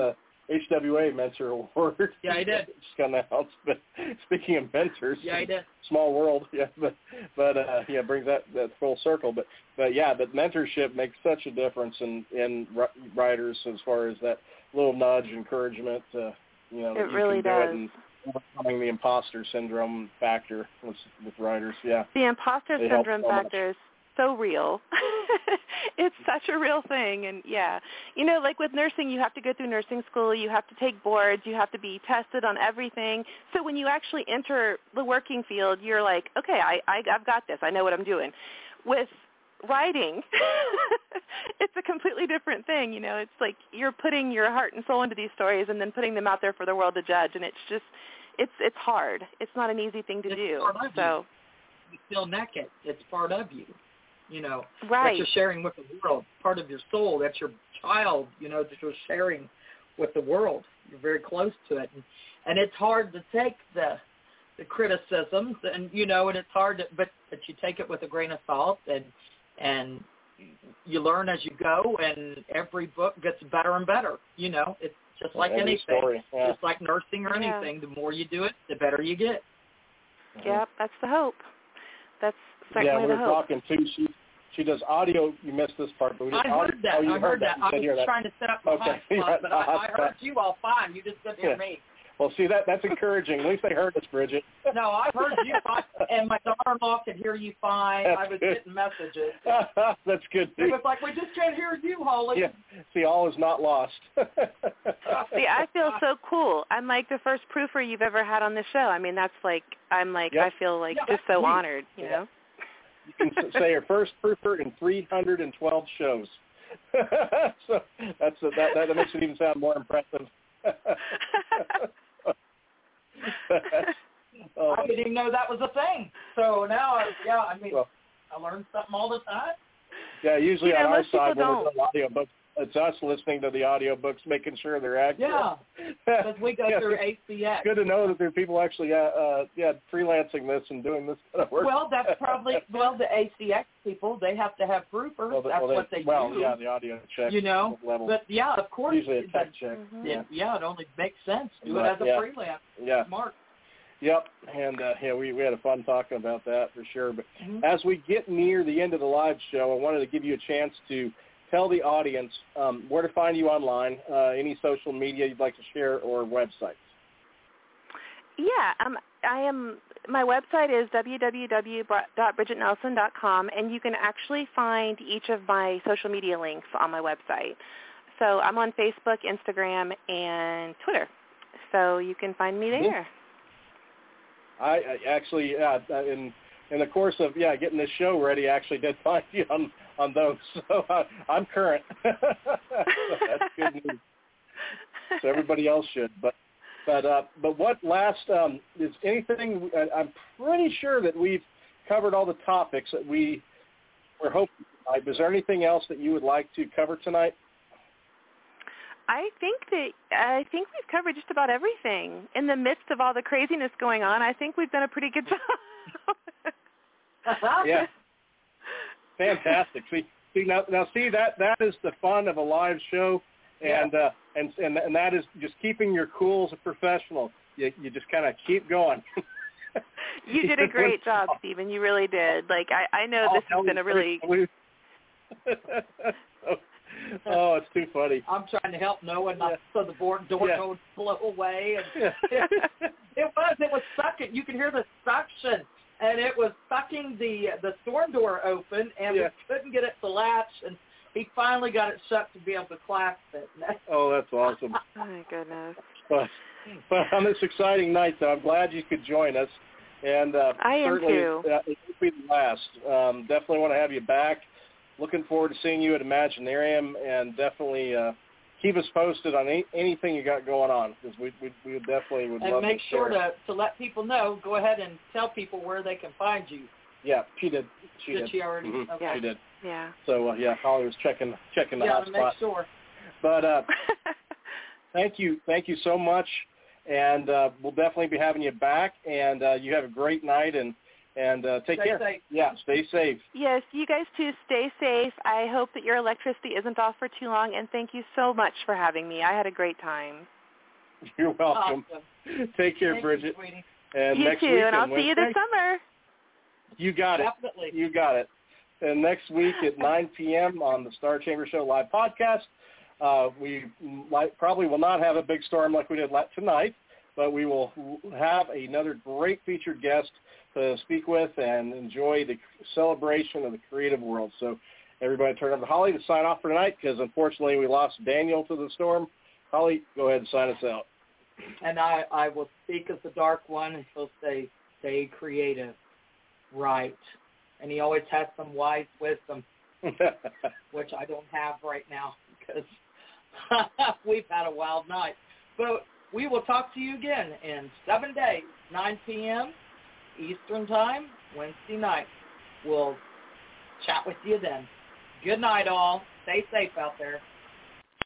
HWA Mentor Award. Yeah, I did. Just got announced. But speaking of mentors, yeah, I did. Small world. Yeah, but brings that full circle. But mentorship makes such a difference in riders as far as that little nudge, encouragement. It really does. And overcoming the imposter syndrome factor with riders. Yeah. The imposter syndrome factor is so real. It's such a real thing. And like with nursing, you have to go through nursing school, you have to take boards, you have to be tested on everything. So when you actually enter the working field, you're like, okay, I've got this. I know what I'm doing. With writing, it's a completely different thing. It's like you're putting your heart and soul into these stories and then putting them out there for the world to judge. And it's just, it's hard. It's not an easy thing to do. So you feel naked. It's part of you. Right. That you're sharing with the world, part of your soul. That's your child, that you're sharing with the world. You're very close to it. And it's hard to take the criticisms, and, and it's hard to, but you take it with a grain of salt, and you learn as you go, and every book gets better and better. It's just like anything. Story, yeah. Just like nursing or anything. The more you do it, the better you get. Yep, that's the hope. That's certainly the hope. Yeah, we were talking too. She does audio. You missed this part, but I heard that. I heard that. I was trying to set up my hotspot, but I heard you all fine. You just couldn't hear me. Well, see, that's encouraging. At least they heard us, Bridget. No, I heard you fine, and my daughter-in-law could hear you fine. I was getting messages. That's good. It was like, we just can't hear you, Holly. Yeah. See, all is not lost. See, I feel so cool. I'm like the first proofer you've ever had on the show. I mean, that's like, I feel like just so honored, you know? You can say your first proofer in 312 shows. So that makes it even sound more impressive. I didn't even know that was a thing. So now, I learn something all the time. Yeah, usually on our side when we're doing audiobooks, it's us listening to the audiobooks, making sure they're accurate. Yeah, because we go through ACX. It's good to know that there are people actually freelancing this and doing this kind of work. Well, that's probably, the ACX people, they have to have proofers. That's what they do. Well, yeah, the audio check. Level. But, yeah, of course. Usually a tech check. Mm-hmm. It only makes sense. Do it as a freelance. Yeah. Smart. Yep, and we had a fun talking about that for sure. But as we get near the end of the live show, I wanted to give you a chance to tell the audience where to find you online, any social media you'd like to share, or websites. Yeah, my website is www.bridgetnelson.com, and you can actually find each of my social media links on my website. So I'm on Facebook, Instagram, and Twitter. So you can find me there. I actually, in the course of getting this show ready, I actually did find you on those, so I'm current. So that's good news. So everybody else should, but what last is anything? I'm pretty sure that we've covered all the topics that we were hoping tonight. Is there anything else that you would like to cover tonight? I think we've covered just about everything. In the midst of all the craziness going on, I think we've done a pretty good job. Yeah. Fantastic. See now see that is the fun of a live show, and that is just keeping your cool as a professional. You just kind of keep going. You did a great job, Stephen. You really did. Like I know this has been a really. Oh, it's too funny. I'm trying to help Noah not so the door don't blow away. And it was sucking. You could hear the suction, and it was sucking the storm door open, and we couldn't get it to latch, and he finally got it shut to be able to clasp it. Oh, that's awesome. Oh, my goodness. But on this exciting night, though, I'm glad you could join us. And I am too. It won't be the last. Definitely want to have you back. Looking forward to seeing you at Imaginarium, and definitely keep us posted on anything you got going on, because we definitely would love to share. And make sure to let people know. Go ahead and tell people where they can find you. Yeah, she did. Did she already? Mm-hmm. Okay. She did. Yeah. So Holly was checking the hotspot. Yeah, make sure. But thank you so much, and we'll definitely be having you back. And you have a great night, and And take care. Safe. Yeah, stay safe. Yes, you guys too. Stay safe. I hope that your electricity isn't off for too long, and thank you so much for having me. I had a great time. You're welcome. Awesome. Take care, Bridget. And you next too, week and I'll see you this summer. You got it. Definitely. You got it. And next week at 9 p.m. on the Star Chamber Show live podcast, we probably will not have a big storm like we did tonight, but we will have another great featured guest to speak with and enjoy the celebration of the creative world. So everybody turn over to Holly to sign off for tonight because, unfortunately, we lost Daniel to the storm. Holly, go ahead and sign us out. And I will speak as the Dark One, and he'll say, stay creative, right. And he always has some wise wisdom, which I don't have right now because we've had a wild night. But we will talk to you again in 7 days, 9 p.m. Eastern Time, Wednesday night. We'll chat with you then. Good night, all. Stay safe out there.